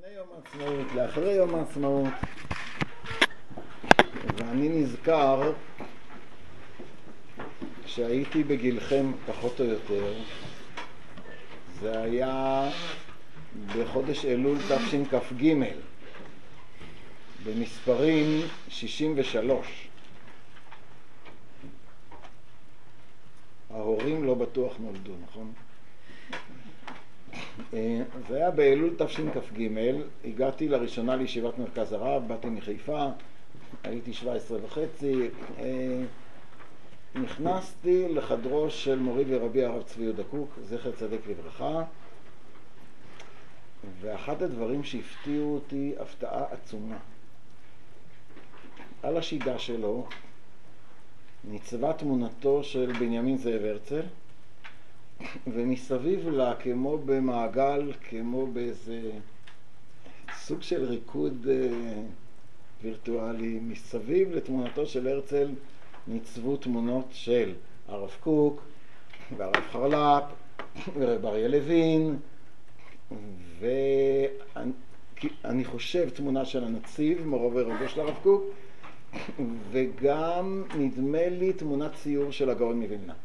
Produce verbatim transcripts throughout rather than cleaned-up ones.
לפני יום העצמאות, לאחרי יום העצמאות, ואני נזכר כשהייתי בגילכם פחות או יותר, זה היה בחודש אלול תשכ"ג, במספרים שישים ושלוש. ההורים לא בטוח נולדו, נכון? זה היה באלול תשכ"ג, הגעתי לראשונה לישיבת מרכז הרב, באתי מחיפה, הייתי שבע עשרה וחצי, נכנסתי לחדרו של מורי ורבי הרב צבי יהודה קוק, זכר צדיק לברכה, ואחד הדברים שהפתיעו אותי, הפתעה עצומה. על השידה שלו ניצבה תמונתו של בנימין זאב הרצל, ומסביב לה, כמו במעגל, כמו באיזה סוג של ריקוד אה, וירטואלי, מסביב לתמונתו של הרצל ניצבו תמונות של הרב קוק והרב חרל"פ ורב אריה לוין, ואני חושב תמונה של הנציב, מורו ורבו של הרב קוק, וגם נדמה לי תמונת ציור של הגאון מווילנה.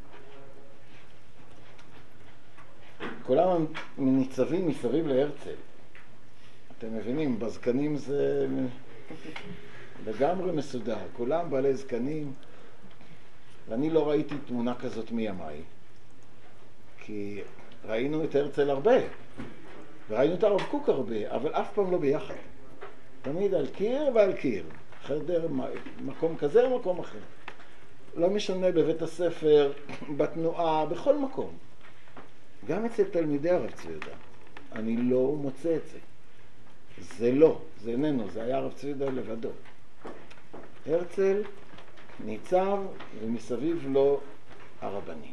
כולם ניצבים מסביב להרצל. אתם מבינים, בזקנים זה לגמרי מסודר, כולם בעלי זקנים, ואני לא ראיתי תמונה כזאת מימיי, כי ראינו את הרצל הרבה, וראינו את הרב קוק הרבה, אבל אף פעם לא ביחד. תמיד על קיר ועל קיר, חדר, מקום כזה או מקום אחר. לא משנה, בבית הספר, בתנועה, בכל מקום. גם אצל תלמידי הרב צבי יהודה, אני לא מוצא את זה. זה לא, זה איננו, זה היה הרב צבי יהודה לבדו. הרצל ניצב ומסביב לו הרבנים.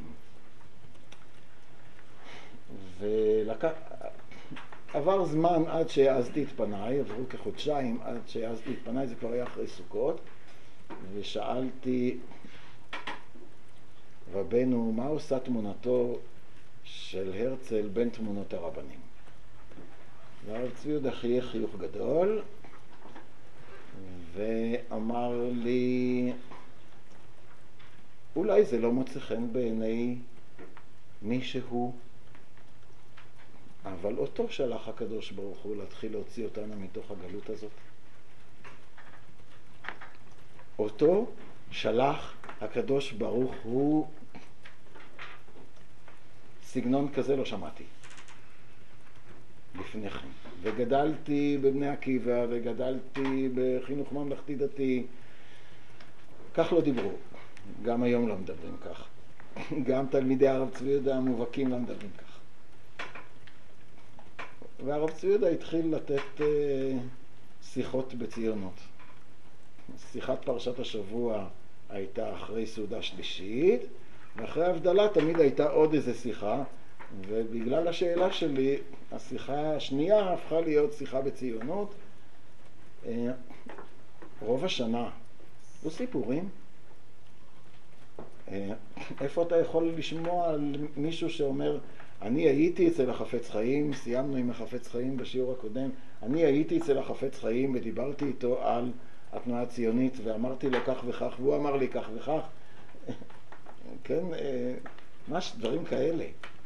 ולקח... עבר זמן עד שהעזתי את פניי, עברו כחודשיים עד שהעזתי את פניי, זה כבר היה אחרי סוכות, ושאלתי רבנו, מה עושה תמונתו של הרצל בין תמונות הרבנים? והרב צבי יהודה חייך חיוך גדול ואמר לי, אולי זה לא מוצא חן בעיני מישהו, אבל אותו שלח הקדוש ברוך הוא להתחיל להוציא אותנו מתוך הגלות הזאת. אותו שלח הקדוש ברוך הוא. סגנון כזה לא שמעתי לפני כן. וגדלתי בבני עקיבא, וגדלתי בחינוך ממלכתי דתי. כך לא דיברו. גם היום לא מדברים כך. גם תלמידי הרב צבי יהודה המובהקים לא מדברים כך. והרב צבי יהודה התחיל לתת uh, שיחות בציונות. שיחת פרשת השבוע הייתה אחרי סעודה שלישית, ואחרי ההבדלה תמיד הייתה עוד איזה שיחה, ובגלל השאלה שלי, השיחה השנייה הפכה להיות שיחה בציונות. רוב השנה, לא סיפורים. איפה אתה יכול לשמוע על מישהו שאומר, אני הייתי אצל החפץ חיים, סיימנו עם החפץ חיים בשיעור הקודם, אני הייתי אצל החפץ חיים ודיברתי איתו על התנועה הציונית, ואמרתי לו כך וכך, והוא אמר לי כך וכך. כן, ממש דברים כאלה.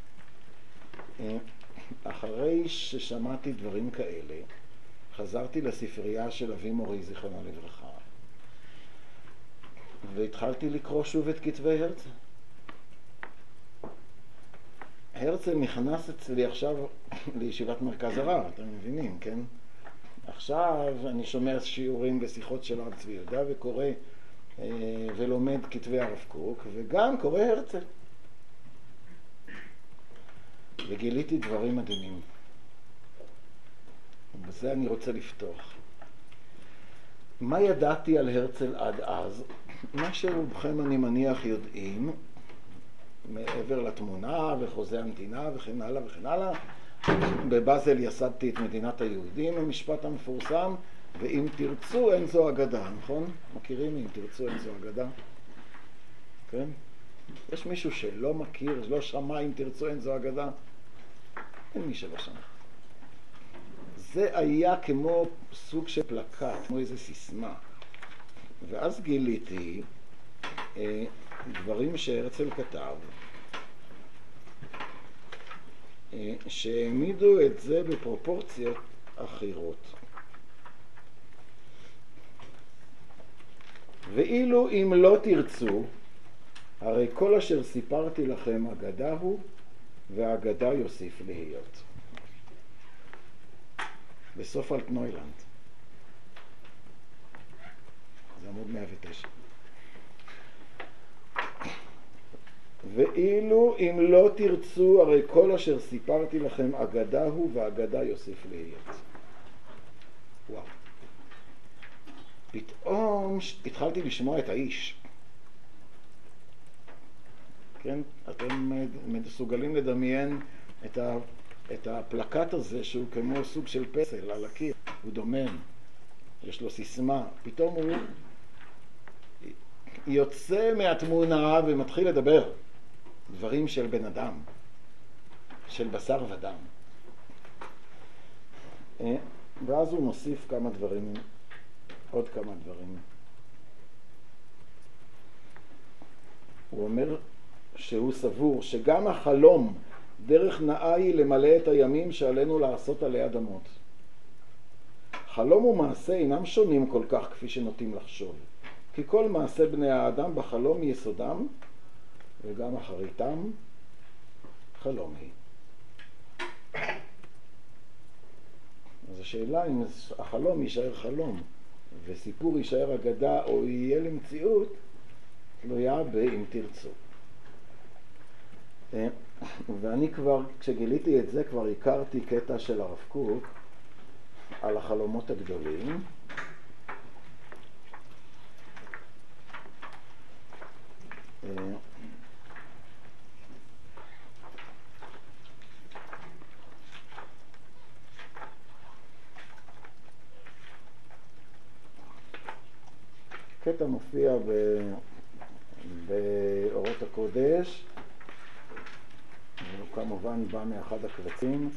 אחרי ששמעתי דברים כאלה, חזרתי לספרייה של אבי מורי זיכרונו לברכה, והתחלתי לקרוא שוב את כתבי הרצל. הרצל נכנס אצלי עכשיו לישיבת מרכז הרב, אתם מבינים, כן? עכשיו אני שומע שיעורים ושיחות של הרב צבי יהודה וקורא ולומד כתבי הרב קוק, וגם קורא הרצל. וגיליתי דברים מדהימים. ובזה אני רוצה לפתוח. מה ידעתי על הרצל עד אז? מה שרובכם אני מניח יודעים, מעבר לתמונה וחוזה המדינה וכן הלאה וכן הלאה. בבאזל יסדתי את מדינת היהודים, המשפט המפורסם, ואם תרצו אין זו אגדה, נכון? מכירים אם תרצו אין זו אגדה? כן? יש מישהו שלא מכיר, לא שמע אם תרצו אין זו אגדה? אין מי שלא שמע. זה היה כמו סוג של פלקט, כמו איזו סיסמה. ואז גיליתי אה, דברים שהרצל כתב, אה, שהעמידו את זה בפרופורציות אחרות. ואילו אם לא תרצו, הרי כל אשר סיפרתי לכם אגדה הוא, והאגדה יוסיף להיות. בסוף אלטנוילנד. זה עמוד מאה ותשע. ואילו אם לא תרצו, הרי כל אשר סיפרתי לכם אגדה הוא, והאגדה יוסיף להיות. וואו. פתאום התחלתי לשמוע את האיש. כן? אתם מסוגלים לדמיין את, ה, את הפלקט הזה שהוא כמו סוג של פסל על הקיר. הוא דומם, יש לו סיסמה. פתאום הוא יוצא מהתמונה ומתחיל לדבר. דברים של בן אדם, של בשר ודם. ואז הוא מוסיף כמה דברים, עוד כמה דברים. הוא אומר שהוא סבור שגם החלום דרך נאה היא למלא את הימים שעלינו לעשות עלי אדמות. חלום ומעשה אינם שונים כל כך כפי שנוטים לחשוב, כי כל מעשה בני האדם בחלום יסודם, וגם אחריתם חלום היא. אז השאלה אם החלום יישאר חלום וסיפור יישאר אגדה או יהיה למציאות, תלויה באם תרצו. ואני כבר, כשגיליתי את זה, כבר הכרתי קטע של הרב קוק על החלומות הגדולים. קטע מופיע באורות הקודש, הוא כמובן בא מאחד הקבצים.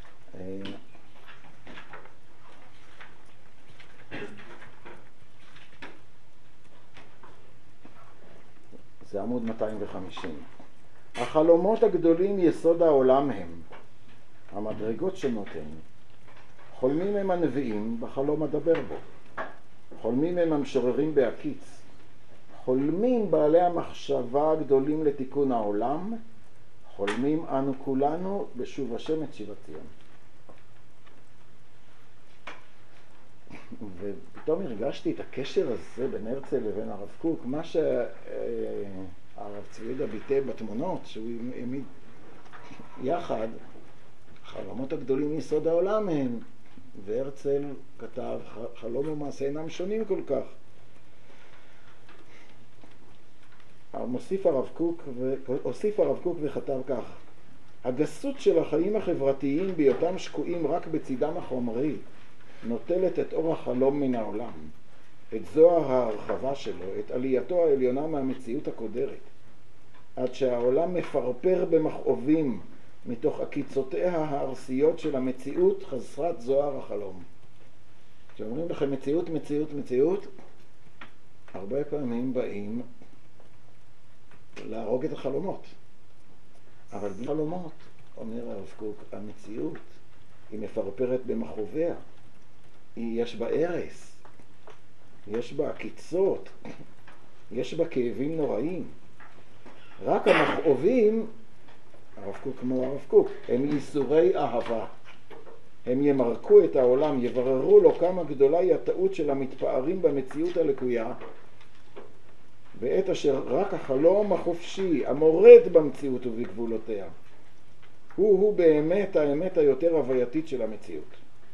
זה עמוד מאתיים וחמישים. החלומות הגדולים יסוד העולם הם, המדרגות שונות הן. חולמים הם הנביאים, בחלום אדבר בו. חולמים הם המשוררים בהקיץ. חולמים בעלי המחשבה הגדולים לתיקון העולם. חולמים אנו כולנו בשוב השם את שיבת ציון. ופתאום הרגשתי את הקשר הזה בין הרצל לבין הרב קוק, מה שהרב צבי יהודה ביטא בתמונות שהוא העמיד יחד. החלומות הגדולים יסוד העולם הם, והרצל כתב חלום ומעשה אינם שונים כל כך. מוסיף הרב קוק, הוסיף הרב קוק וכתב כך: הגסות של החיים החברתיים בהיותם שקועים רק בצידם החומרי נוטלת את אור החלום מן העולם, את זוהר ההרחבה שלו, את עלייתו העליונה מהמציאות הקודרת, עד שהעולם מפרפר במכאובים מתוך עקיצותיה הארסיות של המציאות חסרת זוהר החלום. כשאומרים לכם מציאות, מציאות, מציאות, הרבה פעמים באים להרוג את החלומות. אבל בלי חלומות, אומר הרב קוק, המציאות היא מפרפרת במכאוביה. יש בה הרס, יש בה עקיצות, יש בה כאבים נוראים. רק המכאובים, הרב קוק כמו הרב קוק, הם ייסורי אהבה. הם ימרקו את העולם, יבררו לו כמה גדולה היא הטעות של המתפארים במציאות הלקויה, בעת אשר רק החלום החופשי, המורד במציאות ובגבולותיה, הוא הוא באמת האמת היותר הווייתית של המציאות.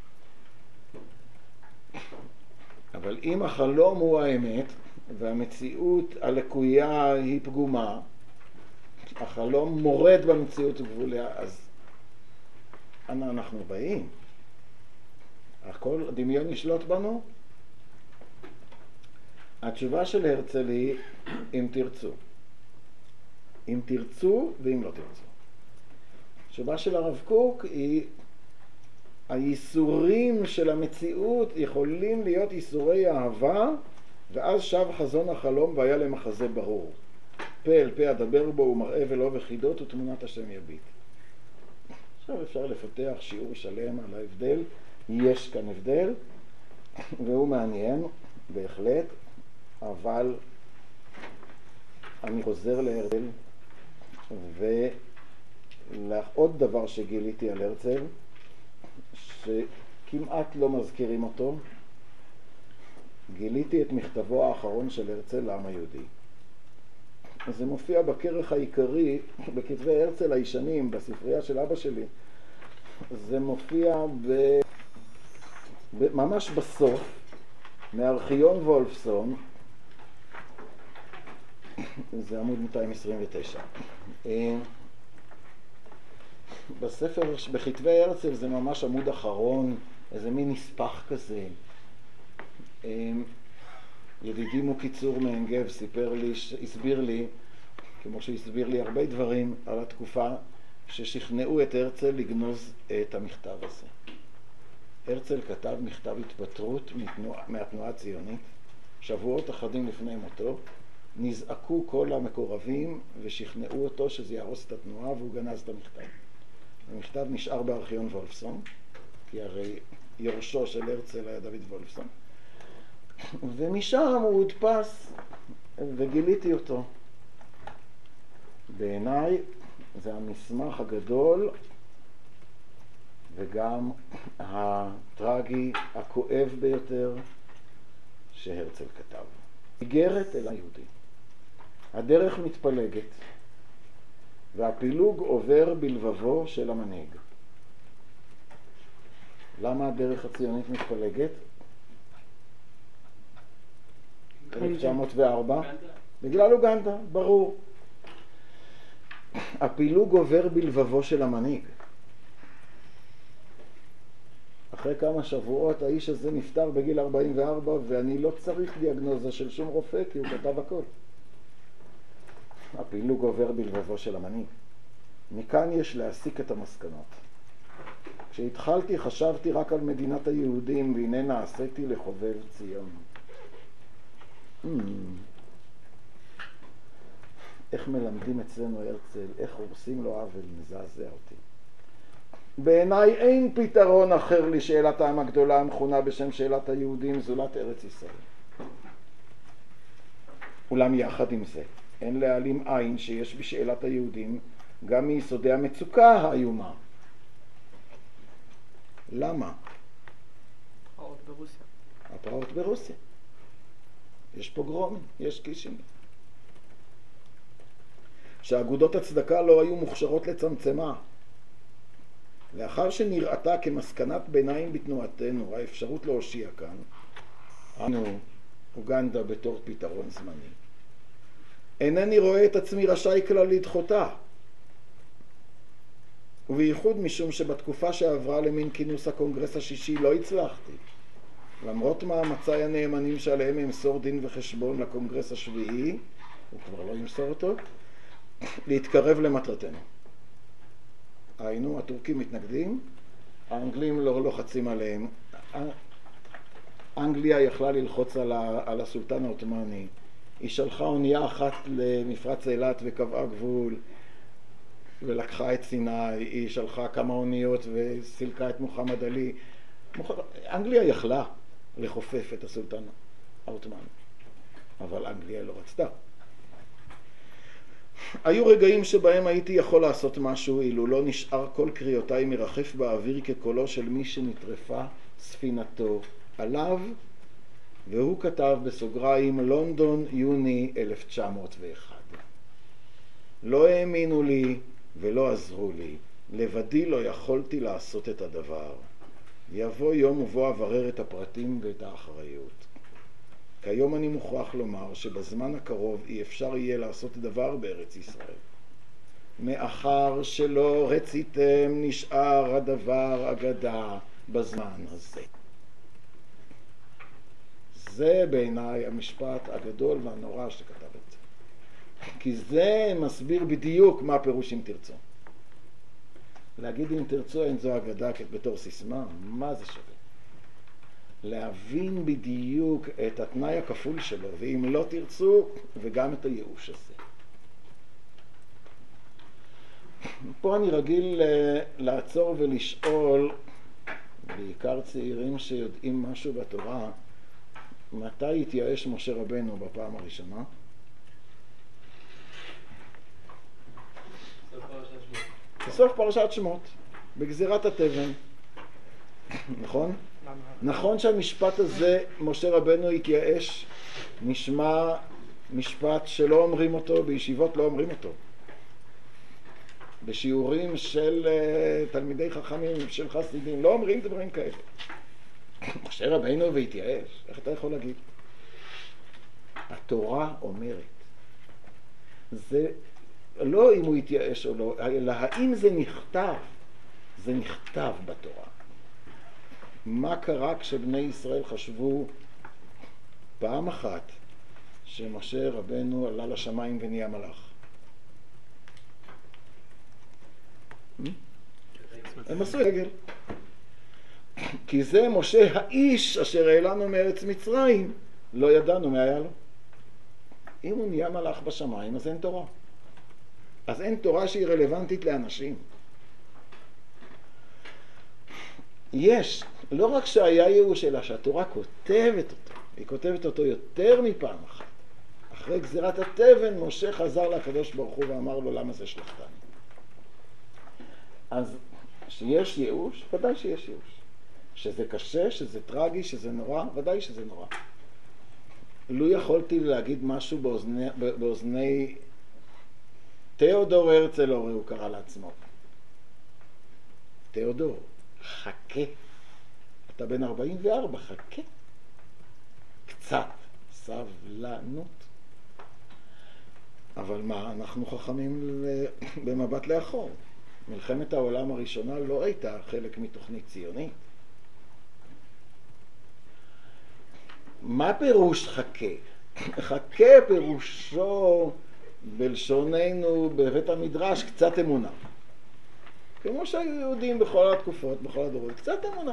אבל אם החלום הוא האמת והמציאות הלקויה היא פגומה, החלום מורד במציאות וגבוליה, אז אנה אנחנו באים? הכל הדמיון ישלוט בנו? התשובה של הרצל היא אם תרצו. אם תרצו ואם לא תרצו. התשובה של הרב קוק היא הייסורים של המציאות יכולים להיות ייסורי אהבה, ואז שב חזון החלום והיה למחזה ברור. פה אל פה אדבר בו ומראה ולא וחידות ותמונת השם יביט. עכשיו אפשר לפתח שיעור שלם על ההבדל. יש כאן הבדל, והוא מעניין בהחלט, אבל אני חוזר להרצל, ולעוד דבר שגיליתי על הרצל, שכמעט לא מזכירים אותו, גיליתי את מכתבו האחרון של הרצל לעם היהודי. זה מופיע בכרך העיקרי, בכתבי הרצל הישנים, בספרייה של אבא שלי. זה מופיע ב... ממש בסוף, מארכיון וולפסון, זה עמוד מאתיים עשרים ותשע. בספר, בכתבי הרצל זה ממש עמוד אחרון, איזה מין נספח כזה. ידידי מוקי צור מעין-גב סיפר לי, הסביר לי, כמו שהסביר לי הרבה דברים על התקופה, ששכנעו את הרצל לגנוז את המכתב הזה. הרצל כתב מכתב התפטרות מתנועה, מהתנועה הציונית, שבועות אחדים לפני מותו, נזעקו כל המקורבים ושכנעו אותו שזה יהרוס את התנועה, והוא גנז את המכתב. המכתב נשאר בארכיון וולפסון, כי הרי יורשו של הרצל היה דוד וולפסון, ומשם הוא הודפס וגיליתי אותו. בעיניי זה המסמך הגדול וגם הטרגי, הכואב ביותר שהרצל כתב. איגרת אל היהודי. הדרך מתפלגת והפילוג עובר בלבבו של המנהיג. למה הדרך הציונית מתפלגת? אלף תשע מאות וארבע בגלל אוגנדה, ברור. הפילוג עובר בלבבו של המנהיג. אחרי כמה שבועות האיש הזה נפטר בגיל ארבעים וארבע, ואני לא צריך דיאגנוזה של שום רופא כי הוא כתב הכל. הפילוג עובר בלבבו של המנהיג. מכאן יש להסיק את המסקנות. כשהתחלתי חשבתי רק על מדינת היהודים, והנה נעשיתי לחובב ציון. Hmm. איך מלמדים אצלנו הרצל, איך הורסים לו עוול, מזעזע אותי. בעיניי אין פתרון אחר לשאלת העם הגדולה המכונה בשם שאלת היהודים זולת ארץ ישראל. אולם יחד עם זה, אין להעלים עין שיש בשאלת היהודים גם מיסודי המצוקה האיומה. למה? הפרעות ברוסיה. הפרעות ברוסיה. יש פוגרומים, יש קישינים. שאגודות הצדקה לא היו מוכשרות לצמצמה. לאחר שנראתה כמסקנת ביניים בתנועתנו האפשרות להושיע כאן, אנו אוגנדה בתור פתרון זמני. אינני רואה את עצמי רשאי כלל לדחותה, ובייחוד משום שבתקופה שעברה למין כינוס הקונגרס השישי לא הצלחתי, למרות מאמציי הנאמנים שעליהם אמסור דין וחשבון לקונגרס השביעי, הוא כבר לא ימסור אותו, להתקרב למטרתנו. היינו, הטורקים מתנגדים, האנגלים לא לוחצים עליהם. אנגליה יכלה ללחוץ על, ה, על הסולטן העות'מאני. היא שלחה אונייה אחת למפרץ אילת וקבעה גבול, ולקחה את סיני. היא שלחה כמה אוניות וסילקה את מוחמד עלי. אנגליה יכלה לחופף את הסולטן העות'מאני, אבל אנגליה לא רצתה. היו רגעים שבהם הייתי יכול לעשות משהו, אילו לא נשאר כל קריאותיי מרחף באוויר כקולו של מי שנטרפה ספינתו עליו, והוא כתב בסוגריים לונדון יוני אלף תשע מאות ואחת. לא האמינו לי ולא עזרו לי, לבדי לא יכולתי לעשות את הדבר. יבוא יום ובו אברר את הפרטים ואת האחריות. כיום אני מוכרח לומר שבזמן הקרוב אי אפשר יהיה לעשות דבר בארץ ישראל. מאחר שלא רציתם נשאר הדבר אגדה בזמן הזה. זה בעיניי המשפט הגדול והנורא שכתב את זה. כי זה מסביר בדיוק מה פירוש אם תרצו. להגיד אם תרצו אין זו אגדה בתור סיסמה, מה זה שווה? להבין בדיוק את התנאי הכפול שלו, ואם לא תרצו, וגם את הייאוש הזה. פה אני רגיל לעצור ולשאול, בעיקר צעירים שיודעים משהו בתורה, מתי התייאש משה רבנו בפעם הראשונה? בסוף פרשת שמות, בגזירת התבן. נכון? נכון שהמשפט הזה, משה רבנו התייאש, נשמע משפט שלא אומרים אותו, בישיבות לא אומרים אותו. בשיעורים של uh, תלמידי חכמים, של חסידים, לא אומרים דברים כאלה. משה רבנו והתייאש, איך אתה יכול להגיד? התורה אומרת, זה לא אם הוא התייאש או לא, אלא האם זה נכתב, זה נכתב בתורה. מה קרה כשבני ישראל חשבו פעם אחת שמשה רבנו עלה לשמיים ונהיה מלאך? הם עשו עגל. כי זה משה האיש אשר העלנו מארץ מצרים, לא ידענו מה היה לו. אם הוא נהיה מלאך בשמיים, אז אין תורה. אז אין תורה שהיא רלוונטית לאנשים. יש, לא רק שהיה ייאוש, אלא שהתורה כותבת אותו. היא כותבת אותו יותר מפעם אחת. אחרי גזירת התבן, משה חזר לקדוש ברוך הוא ואמר לו, למה זה שלחתני? אז שיש ייאוש, ודאי שיש ייאוש. שזה קשה, שזה טרגי, שזה נורא, ודאי שזה נורא. לו יכולתי להגיד משהו באוזני, באוזני תיאודור הרצל, הרי הוא קרא לעצמו. תיאודור, חכה. אתה בן ארבעים וארבע, חכה. קצת סבלנות. אבל מה, אנחנו חכמים במבט לאחור. מלחמת העולם הראשונה לא הייתה חלק מתוכנית ציונית. מה פירוש חכה? חכה פירושו בלשוננו בבית המדרש קצת אמונה. כמו שהיו יהודים בכל התקופות, בכל הדורות, קצת אמונה.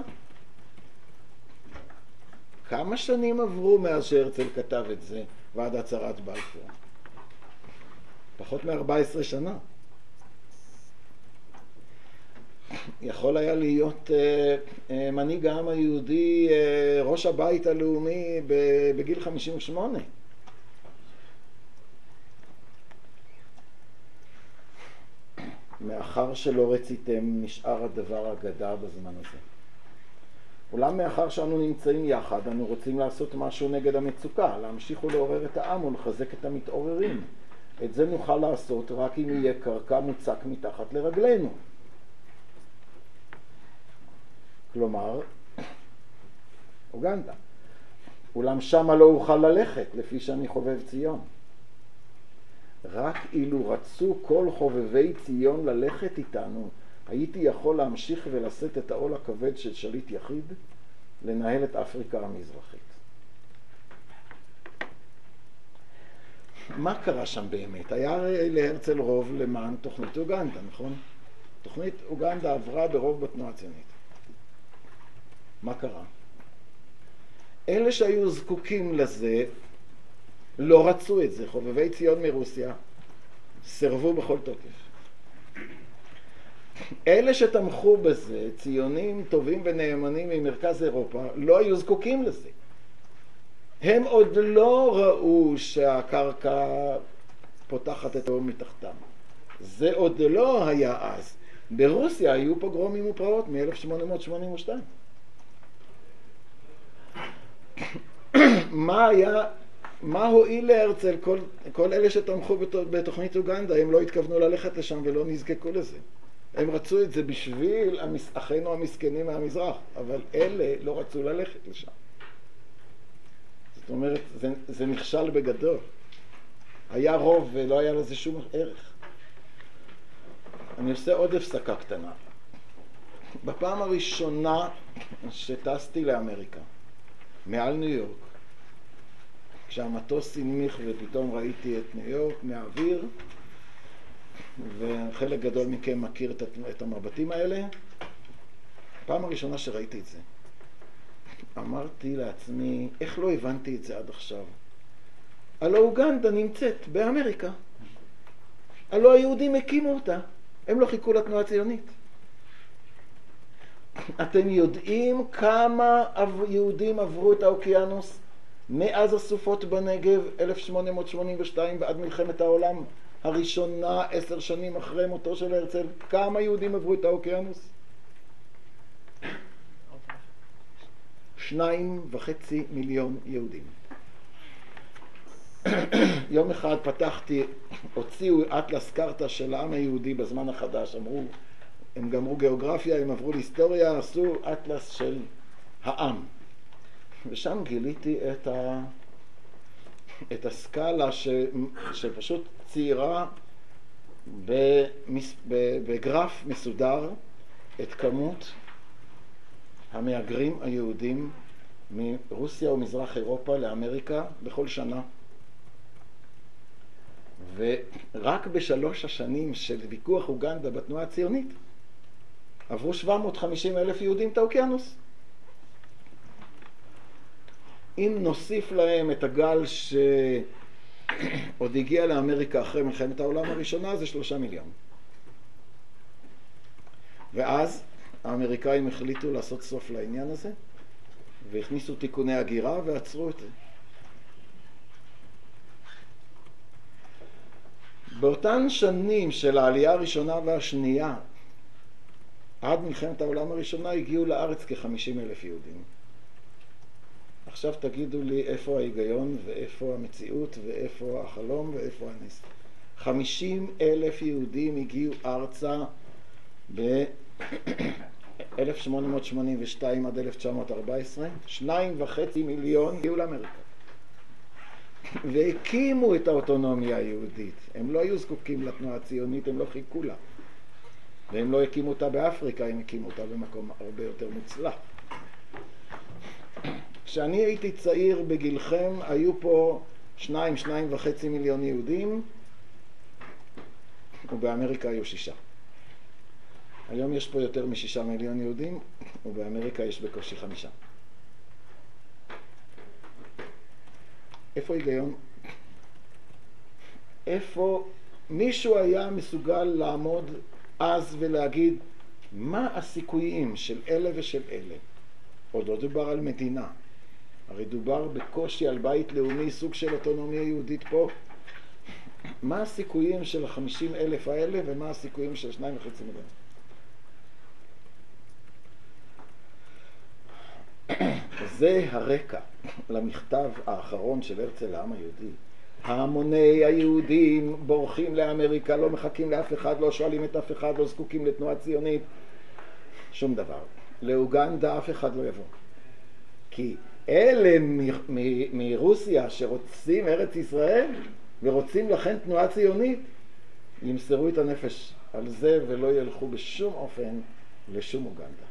כמה שנים עברו מאז שהרצל כתב את זה ועד הצהרת בלפור? פחות מ-ארבע עשרה שנה. יכול היה להיות uh, uh, מנהיג העם היהודי, uh, ראש הבית הלאומי בגיל חמישים ושמונה. מאחר שלא רציתם, נשאר הדבר אגדה בזמן הזה. אולם מאחר שאנו נמצאים יחד, אנו רוצים לעשות משהו נגד המצוקה, להמשיך ולעורר את העם ולחזק את המתעוררים. את זה נוכל לעשות רק אם יהיה קרקע מוצק מתחת לרגלינו. כלומר, אוגנדה. אולם שמה לא אוכל ללכת, לפי שאני חובב ציון. רק אילו רצו כל חובבי ציון ללכת איתנו, הייתי יכול להמשיך ולשאת את העול הכבד של שליט יחיד, לנהל את אפריקה המזרחית. מה קרה שם באמת? היה להרצל רוב למען תוכנית אוגנדה, נכון? תוכנית אוגנדה עברה ברוב בתנועה הציונית. מה קרה? אלה שהיו זקוקים לזה לא רצו את זה. חובבי ציון מרוסיה סרבו בכל תוקף. אלה שתמכו בזה, ציונים טובים ונאמנים ממרכז אירופה, לא היו זקוקים לזה. הם עוד לא ראו שהקרקע פותחת את האור מתחתם. זה עוד לא היה אז. ברוסיה היו פוגרומים ופרעות מ-אלף שמונה מאות שמונים ושתיים. מה היה, מה הועיל להרצל? כל, כל אלה שתמכו בתוכנית אוגנדה, הם לא התכוונו ללכת לשם ולא נזקקו לזה. הם רצו את זה בשביל אחינו המסכנים מהמזרח, אבל אלה לא רצו ללכת לשם. זאת אומרת, זה, זה נכשל בגדול. היה רוב ולא היה לזה שום ערך. אני עושה עוד הפסקה קטנה. בפעם הראשונה שטסתי לאמריקה, מעל ניו יורק, כשהמטוס הנמיך ופתאום ראיתי את ניו יורק מהאוויר, וחלק גדול מכם מכיר את, את המבטים האלה. פעם הראשונה שראיתי את זה, אמרתי לעצמי, איך לא הבנתי את זה עד עכשיו? הלא אוגנדה נמצאת באמריקה. הלא היהודים הקימו אותה. הם לא חיכו לתנועה הציונית. אתם יודעים כמה יהודים עברו את האוקיינוס מאז הסופות בנגב אלף שמונה מאות שמונים ושתיים ועד מלחמת העולם הראשונה, עשר שנים אחרי מותו של הרצל? כמה יהודים עברו את האוקיינוס? שניים וחצי מיליון יהודים. יום אחד פתחתי, הוציאו אטלס קרתא של העם היהודי בזמן החדש, אמרו, הם גמרו גיאוגרפיה, הם עברו להיסטוריה, עשו אטלס של העם. ושם גיליתי את, ה... את הסקאלה ש... שפשוט ציירה במס... בגרף מסודר את כמות המהגרים היהודים מרוסיה ומזרח אירופה לאמריקה בכל שנה. ורק בשלוש השנים של ויכוח אוגנדה בתנועה הציונית עברו שבע מאות וחמישים אלף יהודים את האוקיינוס. אם נוסיף להם את הגל שעוד הגיע לאמריקה אחרי מלחמת העולם הראשונה, זה שלושה מיליון. ואז האמריקאים החליטו לעשות סוף לעניין הזה, והכניסו תיקוני הגירה ועצרו את זה. באותן שנים של העלייה הראשונה והשנייה, עד מלחמת העולם הראשונה, הגיעו לארץ כ-חמישים אלף יהודים. עכשיו תגידו לי איפה ההיגיון ואיפה המציאות ואיפה החלום ואיפה הנס. חמישים אלף יהודים הגיעו ארצה ב-אלף שמונה מאות שמונים ושתיים עד אלף תשע מאות ארבע עשרה, שניים וחצי מיליון הגיעו לאמריקה. והקימו את האוטונומיה היהודית. הם לא היו זקוקים לתנועה הציונית, הם לא חיכו לה. והם לא הקימו אותה באפריקה, הם הקימו אותה במקום הרבה יותר מוצלח. כשאני הייתי צעיר בגילכם, היו פה שניים, שניים וחצי מיליון יהודים, ובאמריקה היו שישה. היום יש פה יותר משישה מיליון יהודים, ובאמריקה יש בקושי חמישה. איפה היגיון? איפה מישהו היה מסוגל לעמוד אז ולהגיד מה הסיכויים של אלה ושל אלה? עוד לא דובר על מדינה, הרי דובר בקושי על בית לאומי, סוג של אוטונומיה יהודית פה. מה הסיכויים של החמישים אלף האלה ומה הסיכויים של שניים וחצי מיליון? זה הרקע למכתב האחרון של הרצל לעם היהודי. המוני היהודים בורחים לאמריקה, לא מחכים לאף אחד, לא שואלים את אף אחד, לא זקוקים לתנועה ציונית, שום דבר. לאוגנדה אף אחד לא יבוא. כי אלה מרוסיה שרוצים ארץ ישראל ורוצים לכן תנועה ציונית, ימסרו את הנפש על זה ולא ילכו בשום אופן לשום אוגנדה.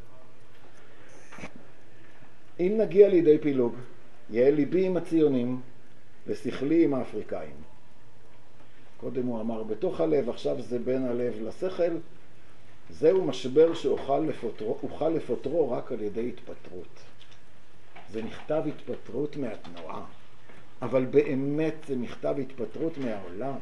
אם נגיע לידי פילוג, יהיה ליבי עם הציונים ושכלי עם האפריקאים. קודם הוא אמר בתוך הלב, עכשיו זה בין הלב לשכל. זהו משבר שאוכל לפותרו, אוכל לפותרו רק על ידי התפטרות. זה מכתב התפטרות מהתנועה, אבל באמת זה מכתב התפטרות מהעולם.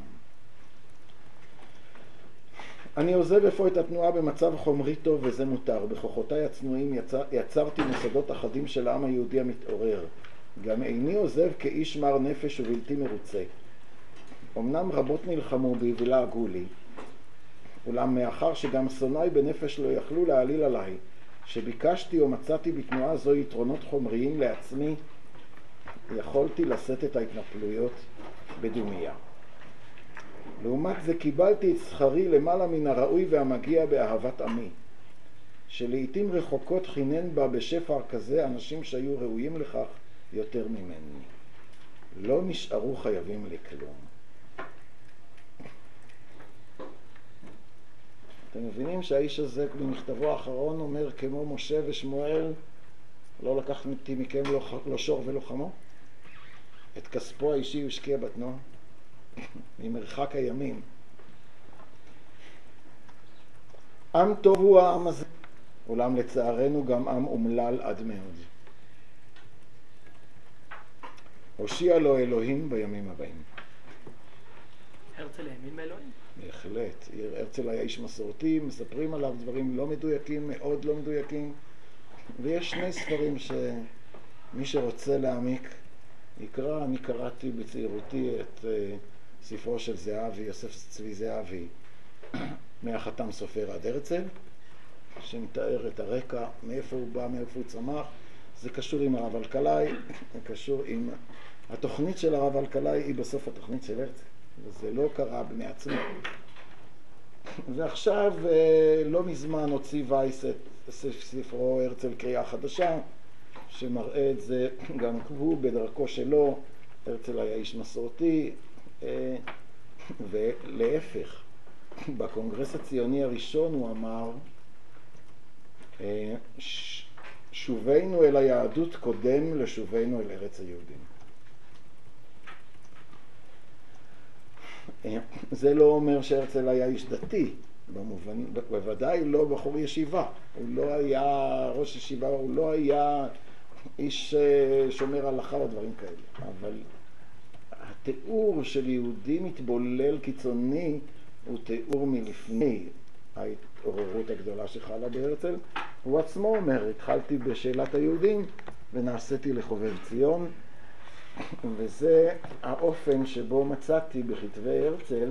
אני עוזב אפוא את התנועה במצב חומרי טוב וזה מותר. בכוחותיי הצנועים יצר, יצרתי מוסדות אחדים של העם היהודי המתעורר. גם איני עוזב כאיש מר נפש ובלתי מרוצה. אמנם רבות נלחמו בי ולעגו לי, אולם מאחר שגם שונאי בנפש לא יכלו להעליל עליי, שביקשתי או מצאתי בתנועה זו יתרונות חומריים לעצמי, יכולתי לשאת את ההתנפלויות בדומיה. לעומת זה קיבלתי את שכרי למעלה מן הראוי והמגיע באהבת עמי, שלעיתים רחוקות חינן בה בשפע כזה אנשים שהיו ראויים לכך יותר ממני. לא נשארו חייבים לכלום. אתם מבינים שהאיש הזה במכתבו האחרון אומר כמו משה ושמואל, לא לקחתי מכם לא, לא שור ולא חמו? את כספו האישי הוא השקיע בתנועה ממרחק הימים. עם טוב הוא העם הזה, אולם לצערנו גם עם אומלל עד מאוד. הושיע לו אלוהים בימים הבאים. הרצל האמין באלוהים? בהחלט. הרצל היה איש מסורתי, מספרים עליו דברים לא מדויקים, מאוד לא מדויקים, ויש שני ספרים שמי שרוצה להעמיק יקרא. אני קראתי בצעירותי את uh, ספרו של זהבי, יוסף צבי זהבי, מהחתם סופר עד הרצל, שמתאר את הרקע, מאיפה הוא בא, מאיפה הוא צמח. זה קשור עם הרב אלקלעי, זה קשור עם... התוכנית של הרב אלקלעי היא בסוף התוכנית של הרצל, וזה לא קרה מעצמו. ועכשיו, לא מזמן הוציא וייס את ספרו הרצל קריאה חדשה, שמראה את זה גם הוא בדרכו שלו. הרצל היה איש מסורתי, ולהפך, בקונגרס הציוני הראשון הוא אמר, שובנו אל היהדות קודם לשובנו אל ארץ היהודים. זה לא אומר שהרצל היה איש דתי, במובן, בוודאי לא בחור ישיבה. הוא לא היה ראש ישיבה, הוא לא היה איש שומר הלכה או דברים כאלה. אבל התיאור של יהודי מתבולל קיצוני הוא תיאור מלפני ההתעוררות הגדולה שחלה בהרצל. הוא עצמו אומר, התחלתי בשאלת היהודים ונעשיתי לחובב ציון, וזה האופן שבו מצאתי בכתבי הרצל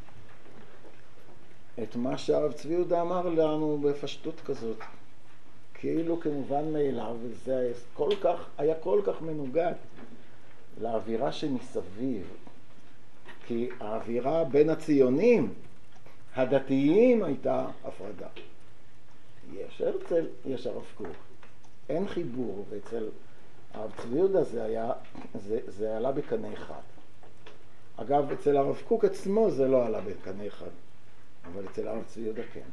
את מה שהרב צבי יהודה אמר לנו בפשטות כזאת, כאילו כמובן מאליו, וזה כל כך, היה כל כך מנוגד לאווירה שמסביב, כי האווירה בין הציונים הדתיים הייתה הפרדה. יש הרצל, יש הרב קוק, אין חיבור, ואצל הרב צבי יהודה זה היה, זה, זה עלה בקנה אחד. אגב, אצל הרב קוק עצמו זה לא עלה בקנה אחד, אבל אצל הרב צבי יהודה כן.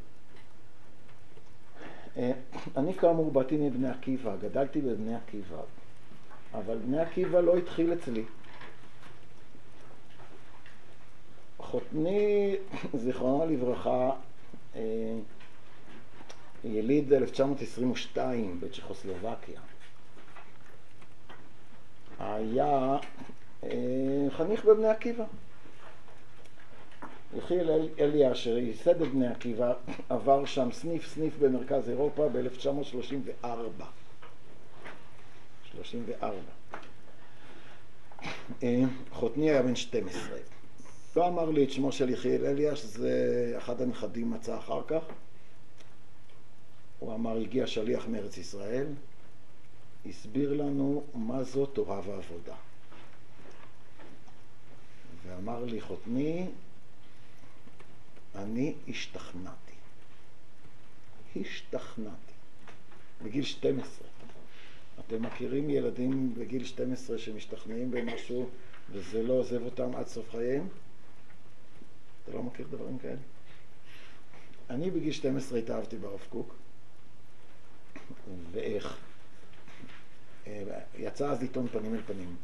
אני כאמור באתי מבני עקיבא, גדלתי בבני עקיבא, אבל בני עקיבא לא התחיל אצלי. חותני, זיכרונה לברכה, יליד אלף תשע מאות עשרים ושתיים בצ'כוסלובקיה, היה חניך בבני עקיבא. יחיאל אליה, אשר ייסד את בני עקיבא, עבר שם סניף סניף במרכז אירופה ב-אלף תשע מאות שלושים וארבע. שלושים וארבע. חותני היה בן שתים עשרה. לא אמר לי את שמו של יחיאל אליה, שזה אחד הנכדים מצא אחר כך. הוא אמר, הגיע שליח מארץ ישראל, הסביר לנו מה זו תורה ועבודה. ואמר לי, חותני, אני השתכנעתי. השתכנעתי. בגיל שתים עשרה. אתם מכירים ילדים בגיל שתים עשרה שמשתכנעים במשהו וזה לא עוזב אותם עד סוף חייהם? אתה לא מכיר דברים כאלה? אני בגיל שתים עשרה התאהבתי ברב קוק. ואיך? יצא אז עיתון פנים אל פנים,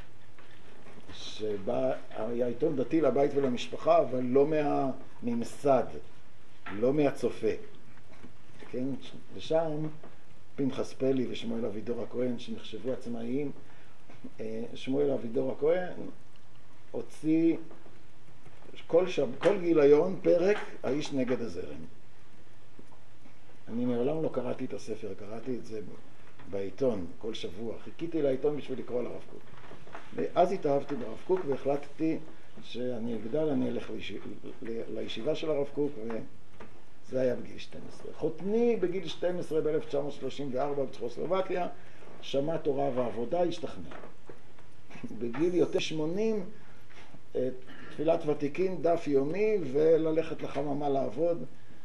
שבה היה עיתון דתי לבית ולמשפחה, אבל לא מהממסד, לא מהצופה. כן? ושם פנחס פלי ושמואל אבידור הכהן, שנחשבו עצמאיים, שמואל אבידור הכהן הוציא כל, שב, כל גיליון פרק האיש נגד הזרם. אני מעולם לא קראתי את הספר, קראתי את זה בעיתון כל שבוע. חיכיתי לעיתון בשביל לקרוא לרב קוק. ואז התאהבתי ברב קוק והחלטתי שאני אגדל, אני אלך לישיבה, לישיבה של הרב קוק, וזה היה בגיל שתים עשרה. חותני בגיל שתים עשרה ב-אלף תשע מאות שלושים וארבע בצ'כוסלובקיה, שמע תורה ועבודה, השתכנע. בגיל יותר שמונים, תפילת ותיקין, דף יומי, וללכת לחממה לעבוד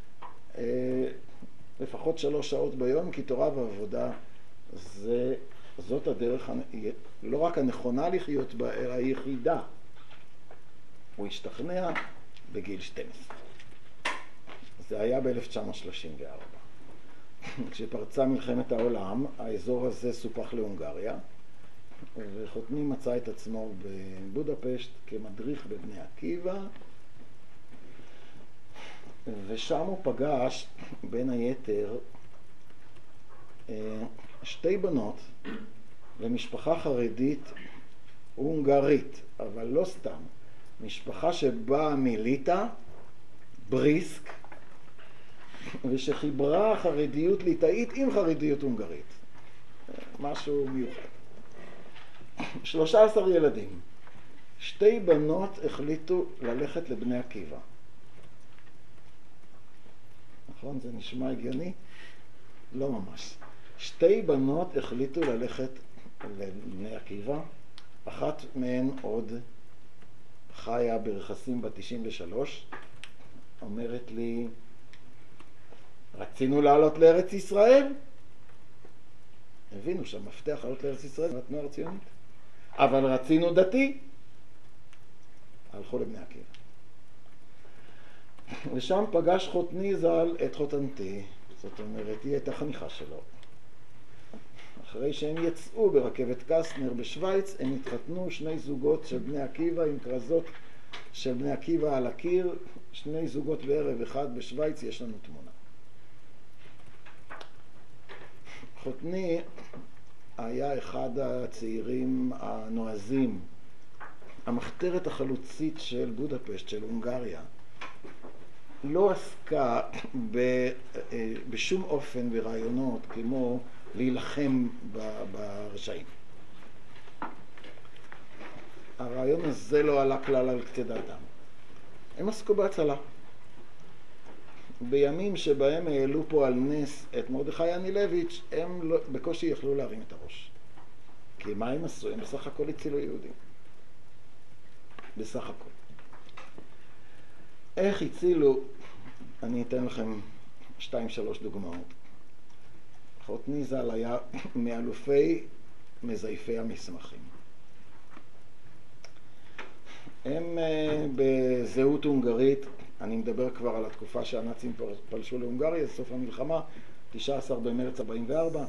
לפחות שלוש שעות ביום, כי תורה ועבודה זה, זאת הדרך, לא רק הנכונה לחיות בה, אלא היחידה. הוא השתכנע בגיל שתים עשרה. זה היה ב-אלף תשע מאות שלושים וארבע. כשפרצה מלחמת העולם, האזור הזה סופח להונגריה, וחותני מצא את עצמו בבודפשט כמדריך בבני עקיבא, ושם הוא פגש בין היתר שתי בנות ומשפחה חרדית הונגרית, אבל לא סתם, משפחה שבאה מליטא, בריסק, ושחיברה חרדיות ליטאית עם חרדיות הונגרית. משהו מיוחד. שלושה עשר ילדים. שתי בנות החליטו ללכת לבני עקיבא. נכון? זה נשמע הגיוני? לא ממש. שתי בנות החליטו ללכת לבני עקיבא. אחת מהן עוד חיה ברכסים ב-תשעים ושלוש. אומרת לי, רצינו לעלות לארץ ישראל. הבינו שהמפתח לעלות לארץ ישראל זה התנועה הציונית. אבל רצינו דתי. הלכו לבני עקיבא. ושם פגש חותני ז"ל את חותנתי. זאת אומרת, היא הייתה חניכה שלו. אחרי שהם יצאו ברכבת קסטנר בשוויץ, הם התחתנו שני זוגות של בני עקיבא עם כרזות של בני עקיבא על הקיר, שני זוגות בערב אחד בשוויץ, יש לנו תמונה. חותני היה אחד הצעירים הנועזים, המחתרת החלוצית של בודפשט, של הונגריה. לא עסקה בשום אופן ברעיונות כמו להילחם ברשעים. הרעיון הזה לא עלה כלל על קצה דעתם. הם עסקו בהצלה. בימים שבהם העלו פה על נס את מרדכי אנילביץ', הם לא, בקושי יכלו להרים את הראש. כי מה הם עשו? הם בסך הכל הצילו יהודים. בסך הכל. איך הצילו? אני אתן לכם שתיים שלוש דוגמאות. חותני ז"ל היה מאלופי מזייפי המסמכים. הם בזהות הונגרית, אני מדבר כבר על התקופה שהנאצים פלשו להונגריה, סוף המלחמה, תשעה עשר במרץ ארבעים וארבע.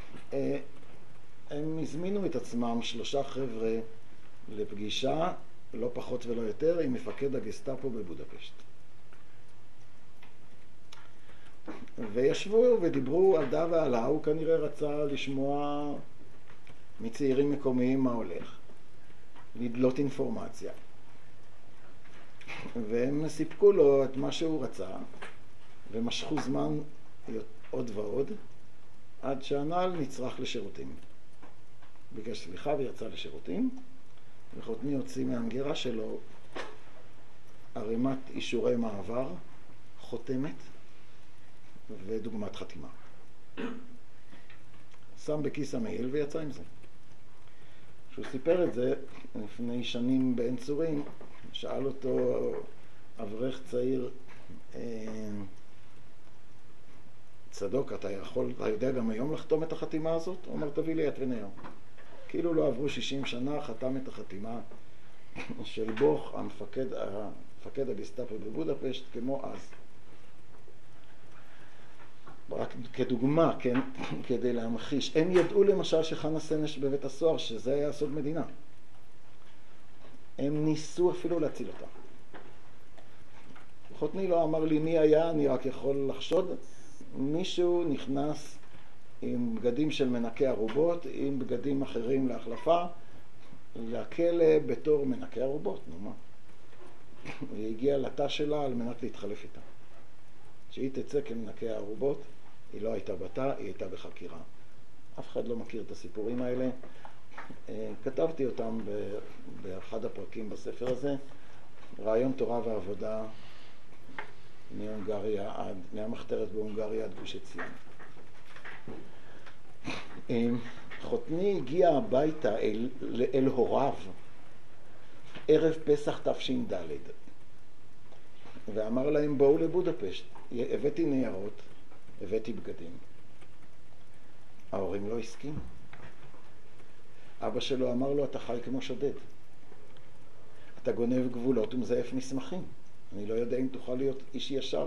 הם הזמינו את עצמם, שלושה חבר'ה, לפגישה, לא פחות ולא יותר, עם מפקד הגסטאפו בבודפשט. וישבו ודיברו על דה ועלה, הוא כנראה רצה לשמוע מצעירים מקומיים מה הולך, לדלות אינפורמציה. והם סיפקו לו את מה שהוא רצה, ומשכו זמן עוד ועוד, עד שהנעל נצרך לשירותים. ביקש סליחה ויצא לשירותים, וחותני הוציא מהמגירה שלו ערימת אישורי מעבר, חותמת ודוגמת חתימה. שם בכיס המעיל ויצא עם זה. כשהוא סיפר את זה לפני שנים בעין צורים, שאל אותו אברך צעיר, צדוק, אתה יכול, אתה יודע גם היום לחתום את החתימה הזאת? הוא אומר, תביא לי יד ונייר. כאילו לא עברו שישים שנה, חתם את החתימה של בוך, המפקד, המפקד הגסטאפו בבודפשט, כמו אז. רק כדוגמה, כן, כדי להמחיש. הם ידעו למשל שחנה סנש בבית הסוהר, שזה היה סוד מדינה. הם ניסו אפילו להציל אותה. חותני לא אמר לי מי היה, אני רק יכול לחשוד. מישהו נכנס עם בגדים של מנקי ערובות, עם בגדים אחרים להחלפה, לכלא בתור מנקי ערובות, נו מה. והיא הגיעה לתא שלה על מנת להתחלף איתה. שהיא תצא כמנקי הערובות, היא לא הייתה בתא, היא הייתה בחקירה. אף אחד לא מכיר את הסיפורים האלה. כתבתי אותם באחד הפרקים בספר הזה, רעיון תורה ועבודה מהונגריה עד, מהמחתרת בהונגריה עד גוש עציון. חותני הגיע הביתה אל, אל הוריו ערב פסח תש"ד ואמר להם בואו לבודפשט, הבאתי ניירות, הבאתי בגדים. ההורים לא הסכימו. אבא שלו אמר לו, אתה חי כמו שודד. אתה גונב גבולות ומזייף מסמכים. אני לא יודע אם תוכל להיות איש ישר.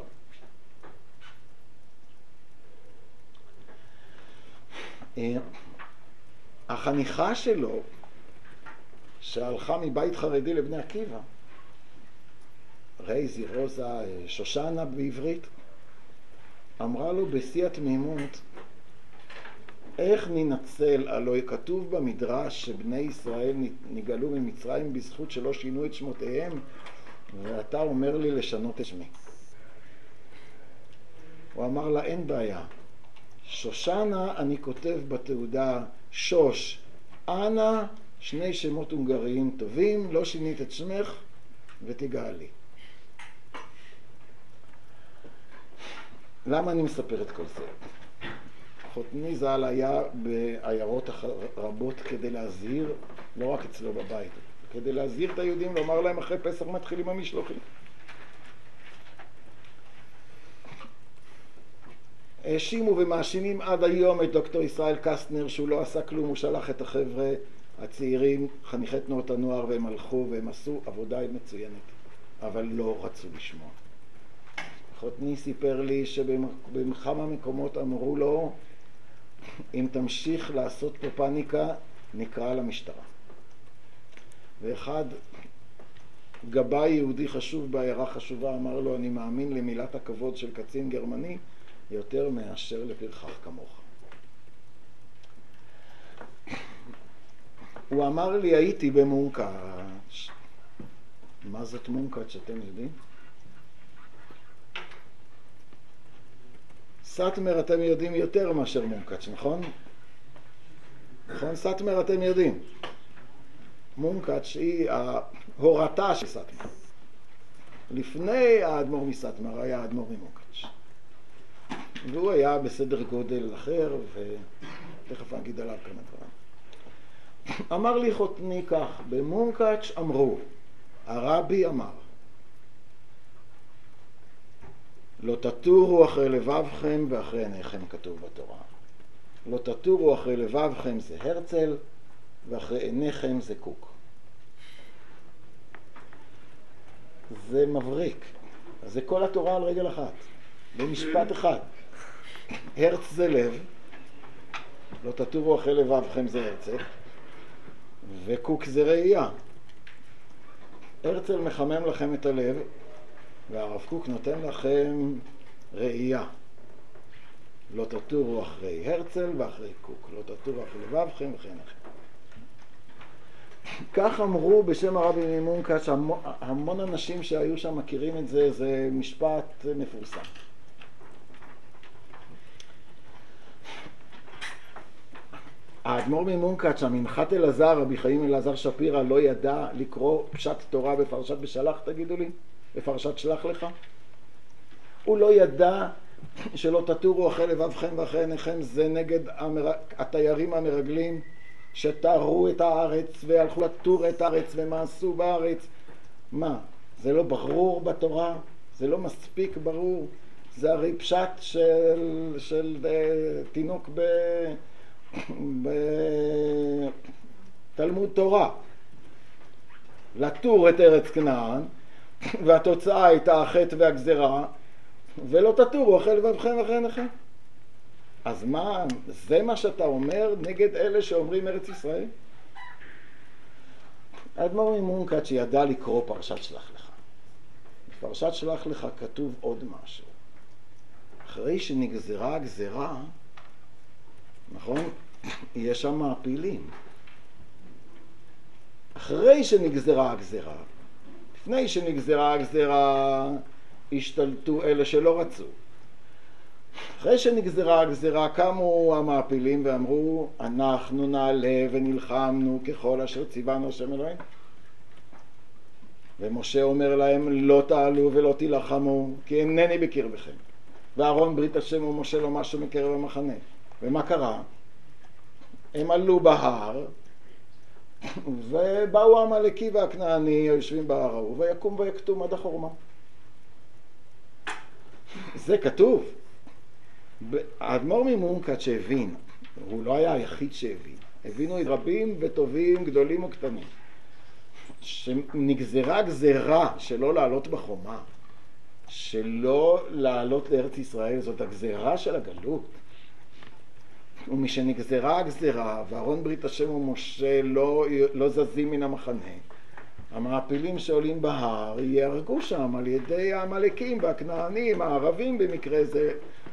החניכה שלו, שהלכה מבית חרדי לבני עקיבא, רייזי, רוזה, שושנה בעברית, אמרה לו בשיא התמימות, איך ננצל? הלוא כתוב במדרש שבני ישראל נגאלו ממצרים בזכות שלא שינו את שמותיהם, ואתה אומר לי לשנות את שמי. הוא אמר לה, אין בעיה. שושנה, אני כותב בתעודה שוש, אנה, שני שמות הונגריים טובים, לא שינית את שמך ותגאלי. למה אני מספר את כל זה? חותני ז"ל היה בעיירות רבות כדי להזהיר, לא רק אצלו בבית, כדי להזהיר את היהודים, לומר להם אחרי פסח מתחילים המשלוחים. האשימו ומאשימים עד היום את דוקטור ישראל קסטנר שהוא לא עשה כלום, הוא שלח את החבר'ה הצעירים, חניכי תנועות הנוער, והם הלכו והם עשו עבודה מצוינת, אבל לא רצו לשמוע. חותני סיפר לי שבכמה מקומות אמרו לו, אם תמשיך לעשות פה פאניקה, נקרא למשטרה. ואחד, גבאי יהודי חשוב בעיירה חשובה, אמר לו, אני מאמין למילת הכבוד של קצין גרמני, יותר מאשר לפרחח כמוך. הוא אמר לי, הייתי במונקאץ'. מה זאת מונקאץ' שאתם יודעים? סאטמר אתם יודעים יותר מאשר מונקאץ', נכון? נכון? סאטמר אתם יודעים. מונקאץ' היא ההורתה של סאטמר. לפני האדמו"ר מסאטמר היה האדמו"ר ממונקאץ'. והוא היה בסדר גודל אחר, ותכף אגיד עליו כמה דברים. אמר לי חותני כך, במונקאץ' אמרו, הרבי אמר, לא תטורו אחרי לבבכם ואחרי עיניכם, כתוב בתורה. לא תטורו אחרי לבבכם זה הרצל, ואחרי עיניכם זה קוק. זה מבריק. זה כל התורה על רגל אחת, במשפט אחד. הרץ זה לב, לא תטורו אחרי לבבכם זה הרצל, וקוק זה ראייה. הרצל מחמם לכם את הלב, והרב קוק נותן לכם ראייה. לא תטורו אחרי הרצל ואחרי קוק, לא תטורו אחרי לבבכם ואחרי עיניכם. כך אמרו בשם הרבי ממונקאץ', המון אנשים שהיו שם מכירים את זה, זה משפט מפורסם. האדמו"ר ממונקאץ', המנחת אלעזר, רבי חיים אלעזר שפירא, לא ידע לקרוא פשט תורה בפרשת בשלח, תגידו לי? בפרשת שלח לך? הוא לא ידע שלא תטורו אחרי לבבכם ואחרי עיניכם, זה נגד המר... התיירים המרגלים שתארו את הארץ והלכו לטור את הארץ ומעשו בארץ. מה? זה לא ברור בתורה? זה לא מספיק ברור? זה הרי פשט של, של uh, תינוק ב... בתלמוד תורה. לטור את ארץ כנען, והתוצאה הייתה החטא והגזרה, ולא תטורו אחרי לבבכם ואחרי עיניכם. אז מה, זה מה שאתה אומר נגד אלה שאומרים ארץ ישראל? האדמו"ר ממונקאץ' ידע לקרוא פרשת שלח לך. בפרשת שלח לך כתוב עוד משהו. אחרי שנגזרה הגזרה, נכון? יש שם מעפילים. אחרי שנגזרה הגזרה, לפני שנגזרה הגזרה, השתלטו אלה שלא רצו. אחרי שנגזרה הגזרה, קמו המעפילים ואמרו, אנחנו נעלה ונלחמנו ככל אשר ציוונו השם אלוהינו. ומשה אומר להם, לא תעלו ולא תילחמו, כי אינני בקרבכם. ואהרון ברית השם ומשה לא משהו מקרב המחנה. ומה קרה? הם עלו בהר, ובאו המלאקי והכנעני יושבים בהר ההוא, ויקום ויקטום עד החורמה. זה כתוב. האדמו"ר ממונקאץ' שהבין, הוא לא היה היחיד שהבין, הבינו רבים וטובים, גדולים וקטנים, שנגזרה גזרה שלא לעלות בחומה, שלא לעלות לארץ ישראל, זאת הגזרה של הגלות. ומשנגזרה הגזרה, ואהרון ברית השם ומשה לא, לא זזים מן המחנה, המעפילים שעולים בהר יהרגו שם על ידי העמלקים והכנענים, הערבים במקרה זה.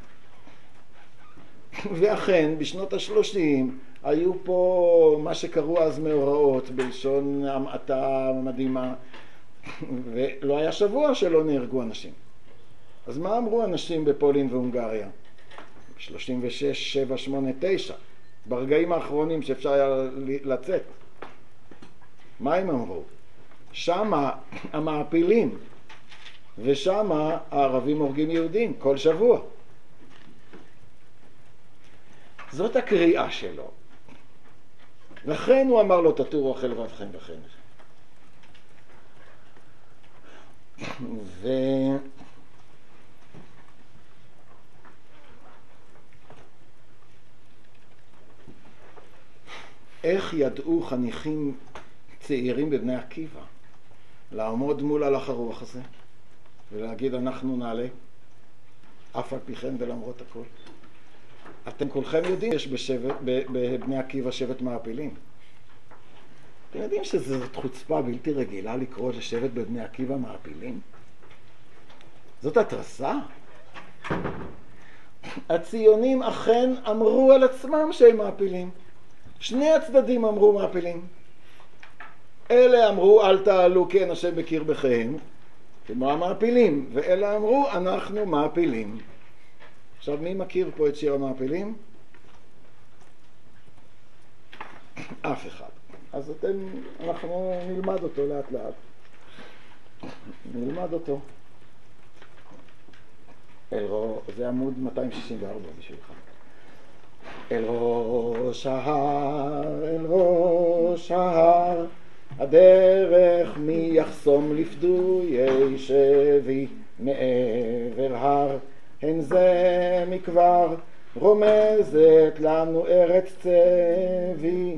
ואכן בשנות השלושים היו פה מה שקראו אז מאורעות בלשון המעטה מדהימה, ולא היה שבוע שלא נהרגו אנשים. אז מה אמרו אנשים בפולין והונגריה? שלושים ושש, שבע, שמונה, תשע, ברגעים האחרונים שאפשר היה לצאת. מה הם אמרו? שמה המעפילים ושמה הערבים הורגים יהודים כל שבוע. זאת הקריאה שלו. לכן הוא אמר לו תטורו אוכל לבבכם וכן. ו... איך ידעו חניכים צעירים בבני עקיבא לעמוד מול הלך הרוח הזה ולהגיד אנחנו נעלה אף על פי כן ולמרות הכל? אתם כולכם יודעים יש בשבט, בבני עקיבא שבט מעפילים. אתם יודעים שזאת חוצפה בלתי רגילה לקרוא לשבט בבני עקיבא מעפילים? זאת התרסה. הציונים אכן אמרו על עצמם שהם מעפילים. שני הצדדים אמרו מעפילים. אלה אמרו אל תעלו כי אין השם בקרבכם, כמו המעפילים, ואלה אמרו אנחנו מעפילים. עכשיו מי מכיר פה את שיר המעפילים? אף אחד. אז אתם, אנחנו נלמד אותו לאט לאט. נלמד אותו. אל רו... זה עמוד מאתיים שישים וארבע בשבילך. אל ראש ההר, אל ראש ההר, הדרך מי יחסום לפדויי שבי מעבר הר. הן זה מכבר רומזת לנו ארץ צבי.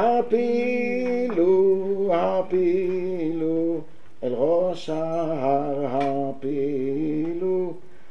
הפילו, הפילו, אל ראש ההר הפילו.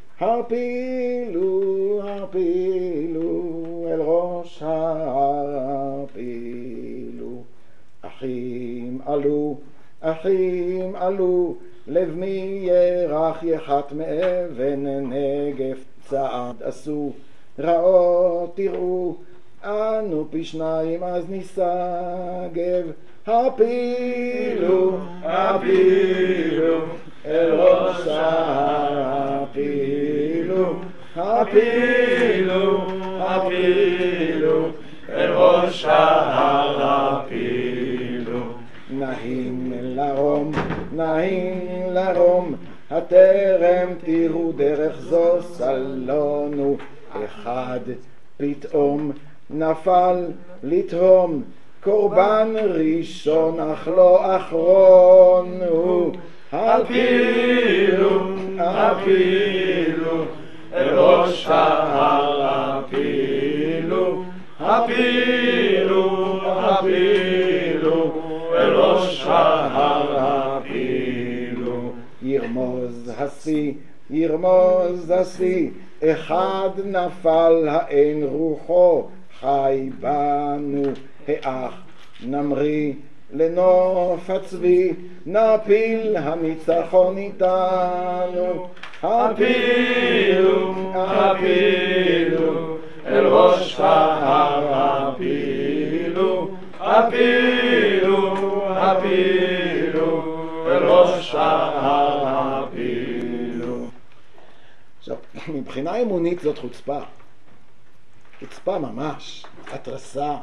הפילו, הפילו, אל ראש ההר הפילו. אחים עלו, אחים עלו, לב מי ירח יחת מאבן נגף צעד עשו. רעות תראו, אנו פי שניים אז נסגב. הפילו, הפילו, אל ראש ההר הפילו. הפילו, הפילו, אל ראש ההר הפילו. נעים לרום, נעים לרום, הטרם תראו דרך זו סלונו. אחד פתאום נפל לתהום, קורבן ראשון אך לא אחרון הוא. הפילו, הפילו, אל ראש ההר הפילו. הפילו, הפילו, אל ראש ההר הפילו. ירמוז השיא, ירמוז השיא, אחד נפל האין רוחו חי בנו. האח נמרי לנוף הצבי, נפיל הניצחון איתנו. הפילו, הפילו, אל ראש ההר הפילו. הפילו, הפילו, אל ראש ההר הפילו. עכשיו, מבחינה אמונית זאת חוצפה. חוצפה ממש, התרסה.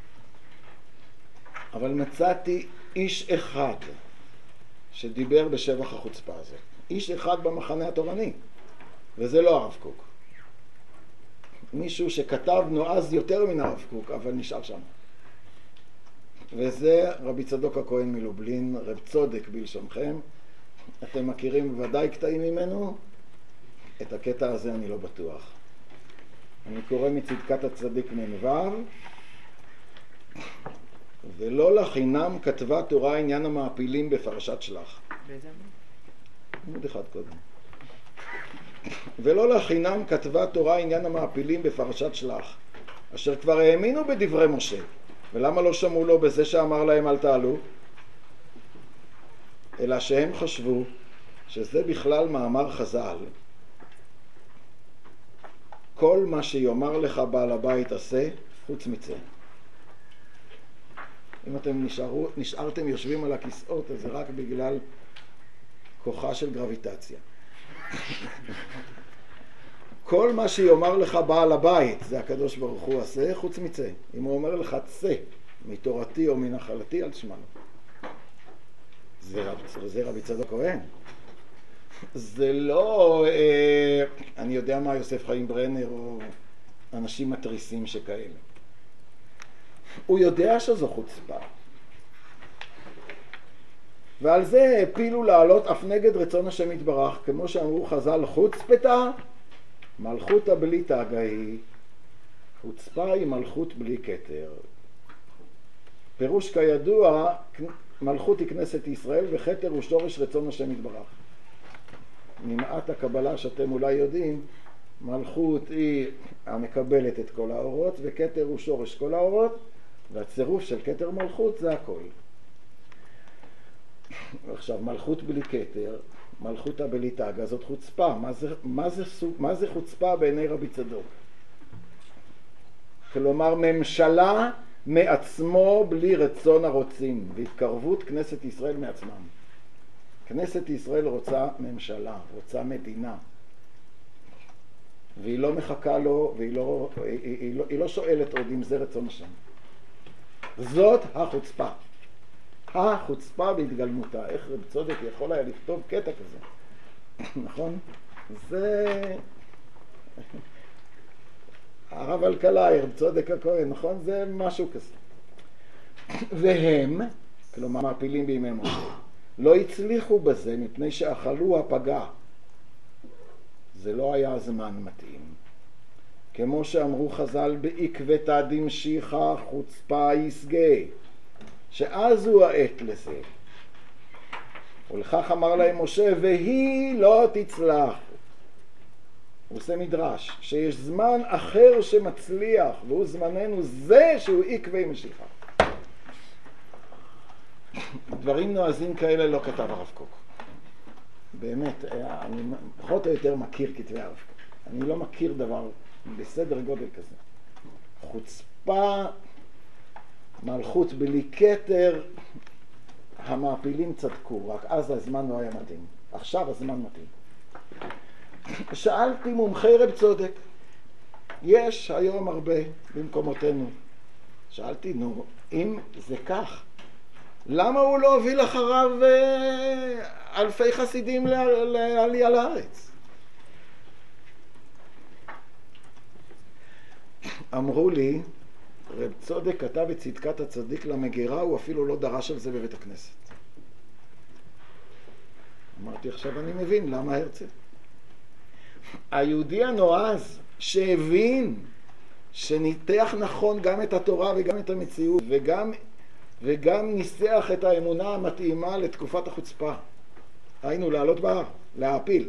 אבל מצאתי איש אחד שדיבר בשבח החוצפה הזאת. איש אחד במחנה התורני, וזה לא הרב קוק. מישהו שכתב נועז יותר מן הרב קוק, אבל נשאר שם. וזה רבי צדוק הכהן מלובלין, רב צודק בלשונכם. אתם מכירים בוודאי קטעים ממנו? את הקטע הזה אני לא בטוח. אני קורא מצדקת הצדיק מנבר. ולא לחינם כתבה תורה עניין המעפילים בפרשת שלח. באיזה עמוד? עמוד אחד קודם. ולא לחינם כתבה תורה עניין המעפילים בפרשת שלח, אשר כבר האמינו בדברי משה. ולמה לא שמעו לו בזה שאמר להם אל תעלו? אלא שהם חשבו שזה בכלל מאמר חז"ל. כל מה שיאמר לך בעל הבית עשה, חוץ מצא. אם אתם נשארו, נשארתם יושבים על הכיסאות, אז זה רק בגלל כוחה של גרביטציה. כל מה שיאמר לך בעל הבית, זה הקדוש ברוך הוא עשה, חוץ מצא. אם הוא אומר לך צא, מתורתי או מנחלתי, אל תשמע לו. זה, רב, זה רבי צדוק כהן. זה לא, אה, אני יודע מה, יוסף חיים ברנר או אנשים מטריסים שכאלה. הוא יודע שזו חוצפה. ועל זה הפילו לעלות אף נגד רצון השם יתברך, כמו שאמרו חז"ל, חוצפתה, מלכותה בלי תגה היא. חוצפה היא מלכות בלי כתר. פירוש כידוע, מלכות היא כנסת ישראל וכתר הוא שורש רצון השם יתברך. ממעט הקבלה שאתם אולי יודעים, מלכות היא המקבלת את כל האורות וכתר הוא שורש כל האורות, והצירוף של כתר מלכות זה הכל. עכשיו, מלכות בלי כתר, מלכותה בלי תגה, זאת חוצפה. מה זה, מה זה, מה זה חוצפה בעיני רבי צדוק? כלומר, ממשלה מעצמו בלי רצון הרוצים, והתקרבות כנסת ישראל מעצמם. כנסת ישראל רוצה ממשלה, רוצה מדינה, והיא לא מחכה לו, והיא לא, היא, היא, היא לא, היא לא שואלת עוד אם זה רצון השם. זאת החוצפה. החוצפה בהתגלמותה. איך רב צודק יכול היה לכתוב קטע כזה? נכון? זה... הרב אלקלעי, רב צודק הכהן, נכון? זה משהו כזה. והם, כלומר מעפילים בימי משה, לא הצליחו בזה מפני שאכלו הפגע. זה לא היה זמן מתאים. כמו שאמרו חז"ל, בעקבתא דמשיחא חוצפה יסגי, שאז הוא העת לזה. ולכך אמר להם משה, והיא לא תצלח. הוא עושה מדרש, שיש זמן אחר שמצליח, והוא זמננו זה שהוא עקבי משיחה. דברים נועזים כאלה לא כתב הרב קוק. באמת, אני פחות או יותר מכיר כתבי הרב קוק. אני לא מכיר דבר בסדר גודל כזה. חוצפה, מלכות בלי כתר, המעפילים צדקו, רק אז הזמן לא היה מתאים. עכשיו הזמן מתאים. שאלתי מומחי רב צודק, יש היום הרבה במקומותינו. שאלתי, נו, אם זה כך, למה הוא לא הוביל אחריו אלפי חסידים לעלייה לארץ? אמרו לי, רב צודק כתב את צדקת הצדיק למגירה, הוא אפילו לא דרש על זה בבית הכנסת. אמרתי, עכשיו אני מבין למה הרצל. היהודי הנועז שהבין, שניתח נכון גם את התורה וגם את המציאות, וגם, וגם ניסח את האמונה המתאימה לתקופת החוצפה. היינו לעלות בהר, להעפיל.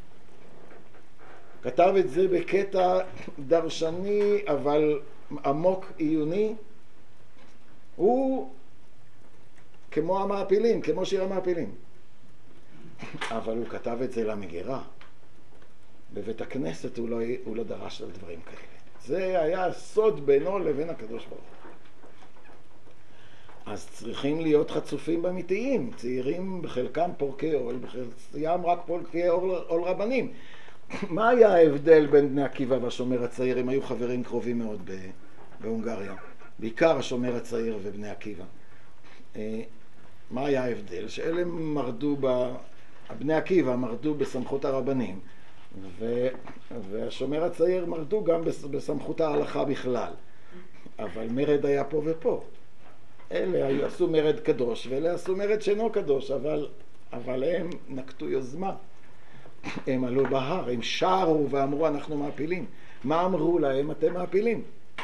כתב את זה בקטע דרשני אבל עמוק עיוני. הוא כמו המעפילים, כמו שיר המעפילים. אבל הוא כתב את זה למגירה. בבית הכנסת הוא לא, הוא לא דרש על דברים כאלה. זה היה סוד בינו לבין הקדוש ברוך הוא. אז צריכים להיות חצופים באמיתיים, צעירים בחלקם פורקי עול, בחלקם רק פורקי עול רבנים. מה היה ההבדל בין בני עקיבא והשומר הצעיר? הם היו חברים קרובים מאוד בהונגריה, בעיקר השומר הצעיר ובני עקיבא. מה היה ההבדל? שאלה מרדו, בני עקיבא מרדו בסמכות הרבנים, והשומר הצעיר מרדו גם בסמכות ההלכה בכלל. אבל מרד היה פה ופה. אלה עשו מרד קדוש, ואלה עשו מרד שאינו קדוש, אבל, אבל הם נקטו יוזמה. הם עלו בהר, הם שרו ואמרו אנחנו מעפילים. מה אמרו להם? אתם מעפילים.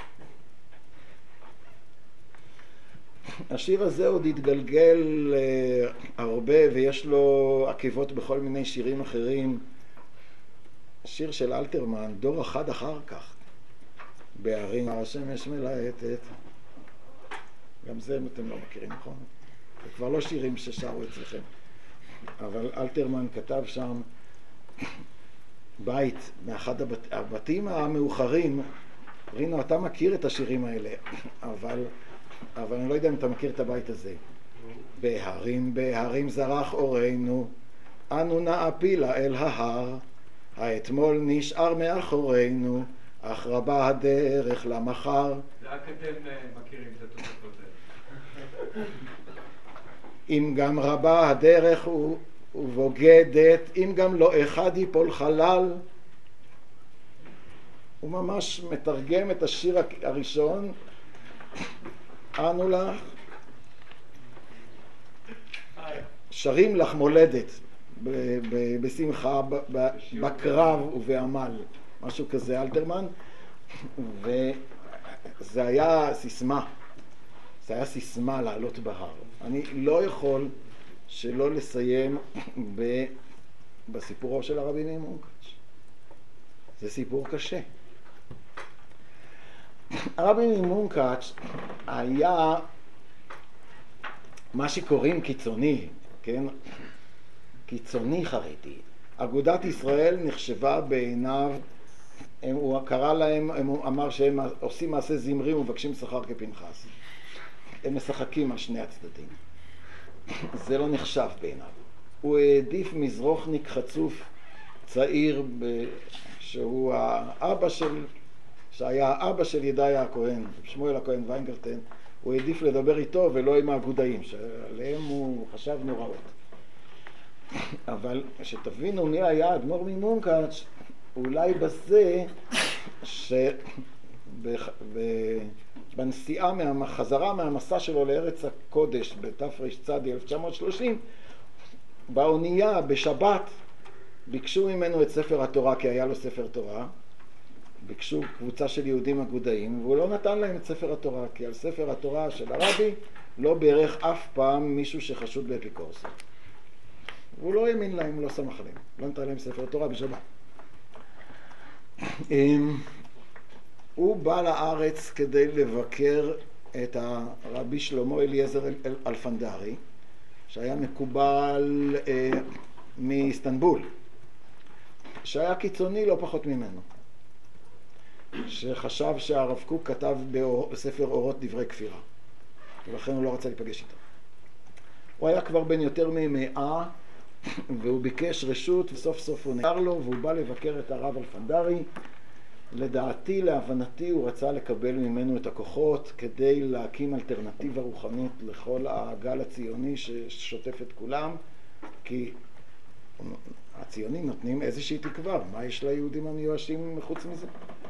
השיר הזה עוד התגלגל uh, הרבה, ויש לו עקיבות בכל מיני שירים אחרים. שיר של אלתרמן, דור אחד אחר כך. בערים השמש מלהטת. גם זה אתם לא מכירים, נכון? זה כבר לא שירים ששרו אצלכם. אבל אלתרמן כתב שם בית, מאחד הבת, הבתים המאוחרים. רינו, אתה מכיר את השירים האלה, אבל, אבל אני לא יודע אם אתה מכיר את הבית הזה. בהרים בהרים זרח אורנו, אנו נעפילה אל ההר, האתמול נשאר מאחורינו, אך רבה הדרך למחר. רק אתם מכירים את התוספות האלה. אם גם רבה הדרך ובוגדת, אם גם לא אחד ייפול חלל. הוא ממש מתרגם את השיר הראשון, אנו לך, שרים לך מולדת, בשמחה, בקרב ובעמל, משהו כזה, אלתרמן. וזה היה סיסמה, זה היה סיסמה לעלות בהר. אני לא יכול שלא לסיים בסיפורו של הרבי ממונקאץ'. זה סיפור קשה. הרבי ממונקאץ' היה מה שקוראים קיצוני, כן? קיצוני חרדי. אגודת ישראל נחשבה בעיניו, הוא קרא להם, הוא אמר שהם עושים מעשה זמרי ומבקשים שכר כפנחס. הם משחקים על שני הצדדים. זה לא נחשב בעיניו. הוא העדיף מזרוחניק חצוף צעיר ב... שהוא האבא של, שהיה האבא של ידעיה הכהן, שמואל הכהן ויינגרטן. הוא העדיף לדבר איתו ולא עם האגודאים, שעליהם הוא חשב נוראות. אבל שתבינו מי היה אדמו"ר ממונקאץ', אולי בזה שבנסיעה, חזרה מהמסע שלו לארץ הקודש בתרצ"ד אלף תשע מאות שלושים, באונייה בשבת ביקשו ממנו את ספר התורה, כי היה לו ספר תורה. ביקשו קבוצה של יהודים אגודאים, והוא לא נתן להם את ספר התורה, כי על ספר התורה של הרבי לא בערך אף פעם מישהו שחשוד באפיקורסות. והוא לא האמין להם, לא סמך עליהם, לא נתן להם ספר תורה בשבת. הוא בא לארץ כדי לבקר את הרבי שלמה אליעזר אלפנדרי, שהיה מקובל אה, מאיסטנבול, שהיה קיצוני לא פחות ממנו, שחשב שהרב קוק כתב בספר אורות דברי כפירה, ולכן הוא לא רצה להיפגש איתו. הוא היה כבר בן יותר ממאה, והוא ביקש רשות, וסוף סוף הוא נער לו, והוא בא לבקר את הרב אלפנדרי. לדעתי, להבנתי, הוא רצה לקבל ממנו את הכוחות כדי להקים אלטרנטיבה רוחנית לכל הגל הציוני ששוטף את כולם, כי הציונים נותנים איזושהי תקווה, מה יש ליהודים המיואשים מחוץ מזה?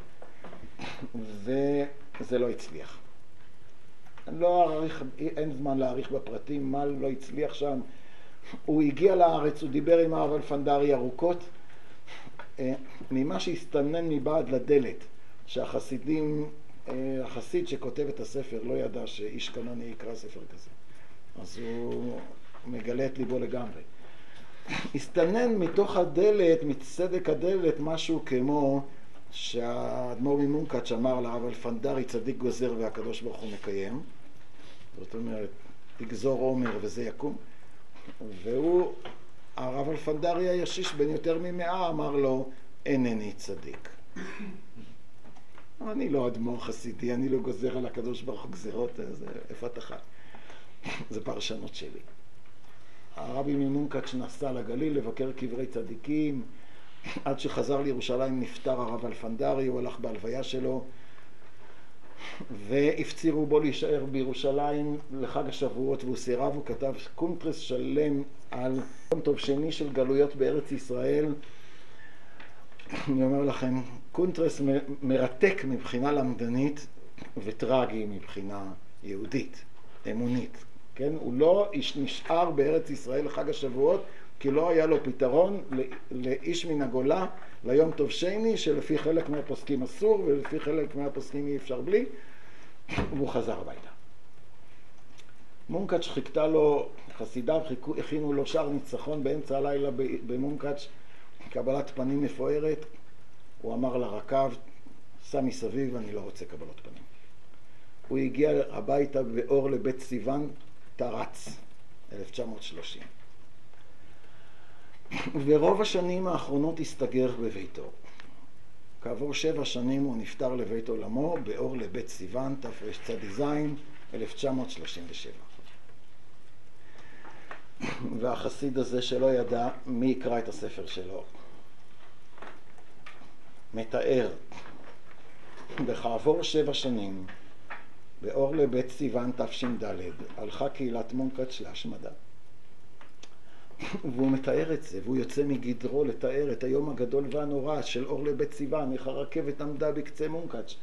וזה לא הצליח. אני לא אעריך, אין זמן להעריך בפרטים מה לא הצליח שם. הוא הגיע לארץ, הוא דיבר עם הרב אלפנדרי ארוכות, ממה שהסתנן מבעד לדלת, שהחסידים, החסיד שכותב את הספר לא ידע שאיש קנוני יקרא ספר כזה. אז הוא מגלה את ליבו לגמרי. הסתנן מתוך הדלת, מצדק הדלת, משהו כמו שהאדמו"ר ממונקאץ' אמר לרב אלפנדרי, צדיק גוזר והקדוש ברוך הוא מקיים. זאת אומרת, תגזור עומר וזה יקום. והוא, הרב אלפנדרי הישיש בן יותר ממאה, אמר לו, אינני צדיק. אני לא אדמו"ר חסידי, אני לא גוזר על הקדוש ברוך הוא גזירות, זה איפה אתה חי. זה פרשנות שלי. הרבי ממונקאץ' נסע לגליל לבקר קברי צדיקים, עד שחזר לירושלים נפטר הרב אלפנדרי, הוא הלך בהלוויה שלו, והפצירו בו להישאר בירושלים לחג השבועות, והוא סירב, הוא כתב קונטרס שלם על יום טוב שני של גלויות בארץ ישראל. אני אומר לכם, קונטרס מרתק מבחינה למדנית וטרגי מבחינה יהודית, אמונית. כן? הוא לא נשאר בארץ ישראל לחג השבועות, כי לא היה לו פתרון לאיש מן הגולה, ליום טוב שני, שלפי חלק מהפוסקים אסור, ולפי חלק מהפוסקים אי אפשר בלי, והוא חזר הביתה. מונקאץ' חיכתה לו, חסידיו הכינו לו שער ניצחון באמצע הלילה במונקאץ', קבלת פנים מפוארת. הוא אמר לרכב, סע מסביב, אני לא רוצה קבלות פנים. הוא הגיע הביתה באור לבית סיוון, תרץ, אלף תשע מאות שלושים. ורוב השנים האחרונות הסתגר בביתו. כעבור שבע שנים הוא נפטר לבית עולמו באור לבית סיוון, תרצ"ז, אלף תשע מאות שלושים ושבע. והחסיד הזה שלא ידע מי יקרא את הספר שלו, מתאר, וכעבור שבע שנים, באור לבית סיוון תש"ד, הלכה קהילת מונקאץ' להשמדה. והוא מתאר את זה, והוא יוצא מגדרו לתאר את היום הגדול והנורא של אור לבית סיוון, איך הרכבת עמדה בקצה מונקאץ'.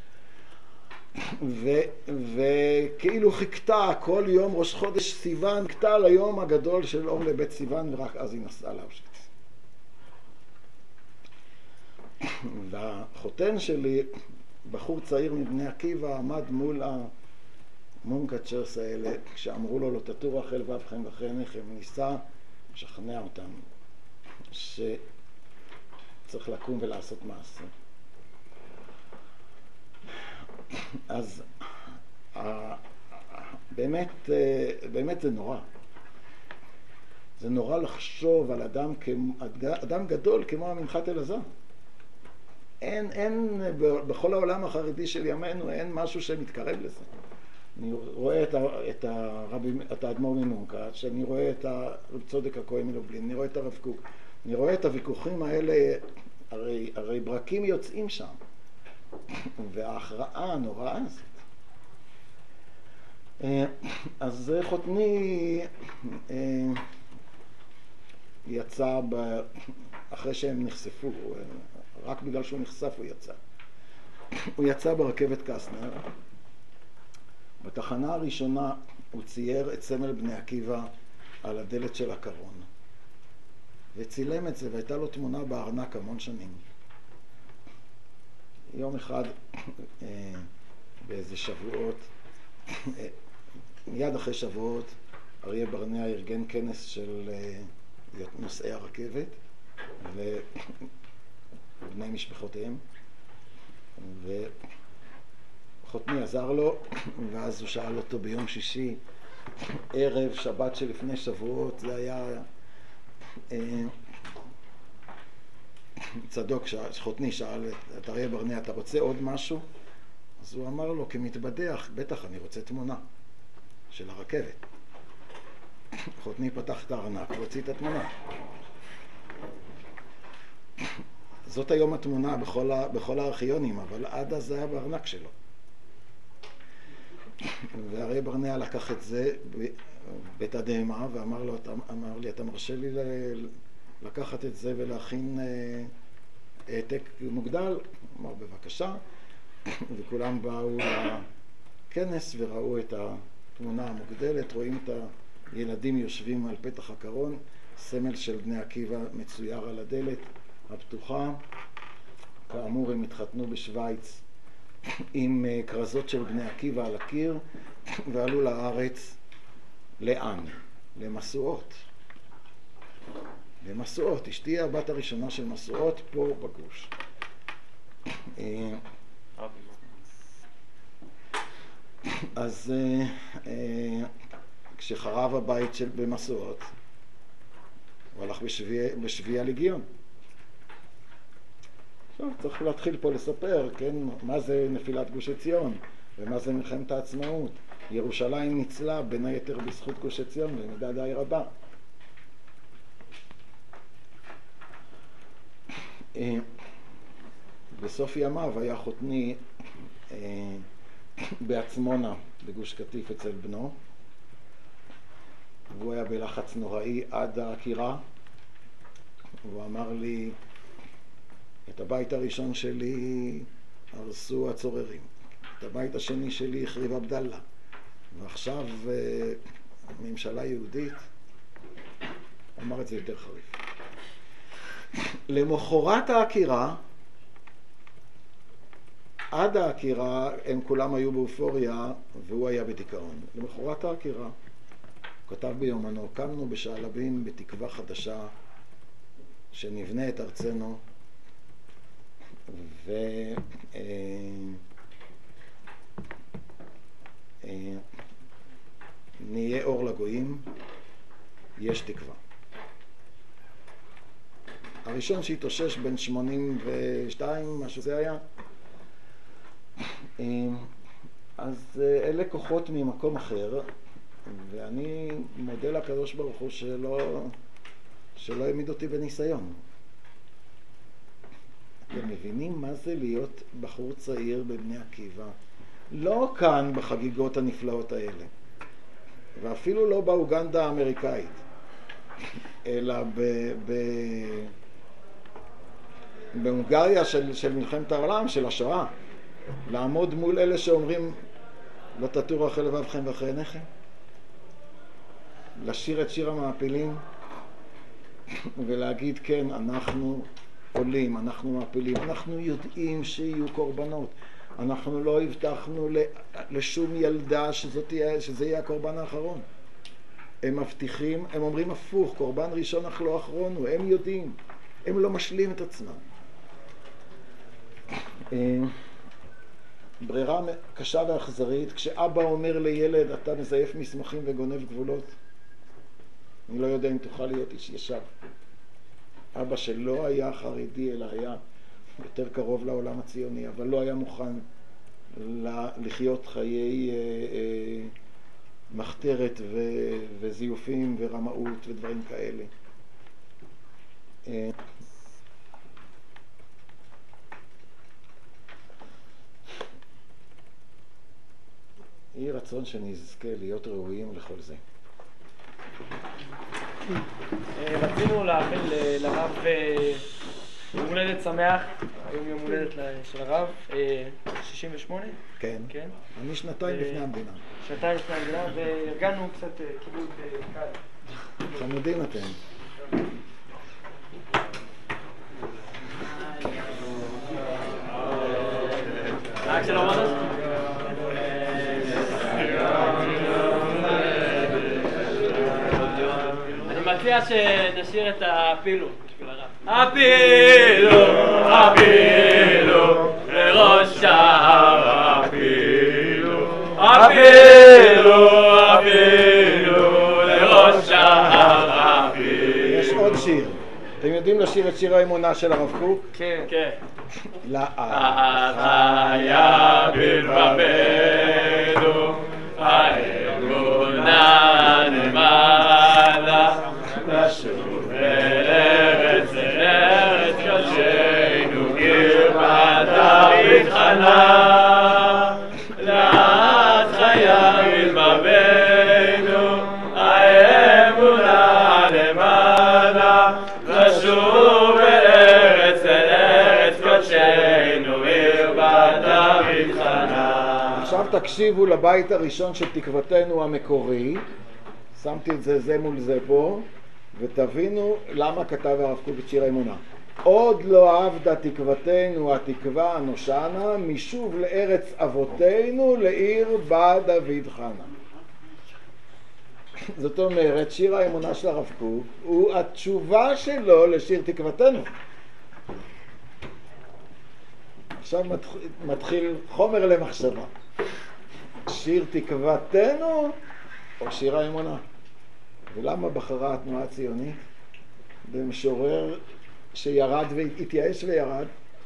וכאילו חיכתה כל יום ראש חודש סיוון, חיכתה ליום הגדול של אור לבית סיוון, ורק אז היא נסעה לאושוויץ. והחותן שלי, בחור צעיר מבני עקיבא, עמד מול המונקאצ'רס האלה, כשאמרו לו לא תטור רחל ואבכם וחניכם, ניסה לשכנע אותם שצריך לקום ולעשות מעשה. אז באמת, באמת זה נורא. זה נורא לחשוב על אדם, אדם גדול כמו המנחת אלעזר. אין, אין, בכל העולם החרדי של ימינו אין משהו שמתקרב לזה. אני רואה את, ה, את, הרבי, את האדמו"ר ממונקאץ', אני רואה את הרב צודק הכהן מלובלין, אני רואה את הרב קוק, אני רואה את הוויכוחים האלה, הרי, הרי ברקים יוצאים שם. וההכרעה הנוראה הזאת. אז חותני יצא ב... אחרי שהם נחשפו, רק בגלל שהוא נחשף הוא יצא. הוא יצא ברכבת קסטנר. בתחנה הראשונה הוא צייר את סמל בני עקיבא על הדלת של הקרון. וצילם את זה, והייתה לו תמונה בארנק המון שנים. יום אחד, באיזה שבועות, מיד אחרי שבועות, אריה ברנע ארגן כנס של נוסעי הרכבת ובני משפחותיהם, וחותני עזר לו, ואז הוא שאל אותו ביום שישי, ערב שבת שלפני שבועות, זה היה צדוק, שחותני שאל את אריה ברנע, אתה רוצה עוד משהו? אז הוא אמר לו, כמתבדח, בטח אני רוצה תמונה של הרכבת. חותני פתח את הארנק והוציא את התמונה. זאת היום התמונה בכל, ה, בכל הארכיונים, אבל עד אז זה היה בארנק שלו. ואריה ברנע לקח את זה בתדהמה ואמר לו, אמר לי, אתה מרשה לי לקחת את זה ולהכין העתק מוגדל? אמר, בבקשה. וכולם באו לכנס וראו את התמונה המוגדלת, רואים את הילדים יושבים על פתח הקרון, סמל של בני עקיבא מצויר על הדלת הפתוחה. כאמור הם התחתנו בשוויץ עם כרזות של בני עקיבא על הקיר, ועלו לארץ. לאן? למסועות. למסועות. אשתי הבת הראשונה של מסועות פה בגוש. אז כשחרב הבית של במסועות, הוא הלך בשבי, בשבי הלגיון. עכשיו צריך להתחיל פה לספר, כן, מה זה נפילת גוש עציון ומה זה מלחמת העצמאות. ירושלים ניצלה בין היתר בזכות גוש עציון במידה די רבה. בסוף ימיו היה חותני בעצמונה בגוש קטיף אצל בנו, והוא היה בלחץ נוראי עד העקירה. הוא אמר לי, את הבית הראשון שלי הרסו הצוררים, את הבית השני שלי החריב עבדאללה, ועכשיו ממשלה יהודית. הוא אמר את זה יותר חריף. למחרת העקירה, עד העקירה הם כולם היו באופוריה והוא היה בדיכאון. למחרת העקירה הוא כתב ביומנו, קמנו בשעלבים בתקווה חדשה שנבנה את ארצנו ונהיה אור לגויים, יש תקווה. הראשון שהתאושש בין שמונים ושתיים, משהו זה היה. אז אלה כוחות ממקום אחר, ואני מודה לקדוש ברוך הוא שלא, שלא העמיד אותי בניסיון. אתם מבינים מה זה להיות בחור צעיר בבני עקיבא? לא כאן בחגיגות הנפלאות האלה, ואפילו לא באוגנדה האמריקאית, אלא ב... ב... בהונגריה של, של מלחמת העולם, של השואה, לעמוד מול אלה שאומרים לא תטורו אחרי לבבכם ואחרי עיניכם, לשיר את שיר המעפילים ולהגיד כן, אנחנו עולים, אנחנו מעפילים, אנחנו יודעים שיהיו קורבנות, אנחנו לא הבטחנו לשום ילדה שזאת תהיה, שזה יהיה הקורבן האחרון. הם מבטיחים, הם אומרים הפוך, קורבן ראשון אך לא אחרון, הם יודעים, הם לא משלים את עצמם. ברירה קשה ואכזרית, כשאבא אומר לילד אתה מזייף מסמכים וגונב גבולות, אני לא יודע אם תוכל להיות איש ישר. אבא שלא היה חרדי אלא היה יותר קרוב לעולם הציוני, אבל לא היה מוכן לחיות חיי מחתרת וזיופים ורמאות ודברים כאלה. יהי רצון שנזכה להיות ראויים לכל זה. רצינו לאחל לרב יום הולדת שמח, היום יום הולדת של הרב, שישים ושמונה? כן, כן. אני שנתיים לפני המדינה. שנתיים לפני המדינה, והרגענו קצת כיבוד קל. חמודים אתם. רק שלא אמרת? אני מציע שנשאיר את הפילו בשביל הרב. הפילו, הפילו, לראש ההר הפילו, הפילו, הפילו, לראש ההר הפילו. יש עוד שיר. אתם יודעים לשיר את שיר האמונה של הרב קוק? כן. כן. לאחיה בלבבנו, האמונה נמדה, לשוב אל ארץ אל ארץ קודשנו, קרבת דוד חנה. לאחיה בלבבנו, האמונה נמדה, לשוב אל ארץ אל ארץ קודשנו, קרבת דוד חנה. עכשיו תקשיבו לבית הראשון של תקוותנו המקורי, שמתי את זה זה מול זה פה, ותבינו למה כתב הרב קוק את שיר האמונה. עוד לא עבדה תקוותנו התקווה הנושנה, משוב לארץ אבותינו לעיר בה דוד חנה. זאת אומרת, שיר האמונה של הרב קוק הוא התשובה שלו לשיר תקוותנו. עכשיו מתחיל חומר למחשבה. שיר תקוותנו או שיר האמונה? ולמה בחרה התנועה הציונית במשורר שירד והתייאש וירד,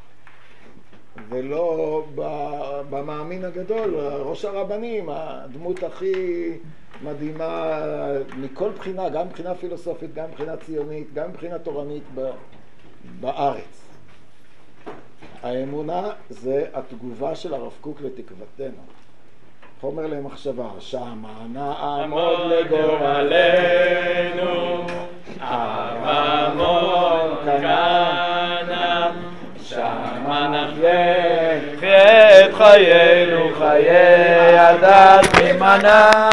ולא במאמין הגדול, ראש הרבנים, הדמות הכי מדהימה מכל בחינה, גם מבחינה פילוסופית, גם מבחינה ציונית, גם מבחינה תורנית בארץ. האמונה זה התגובה של הרב קוק לתקוותנו. חומר למחשבה, שמה נעמוד לגורלנו, הממון קנה, שמה נחיה את חיינו, חיי הדת ממנה.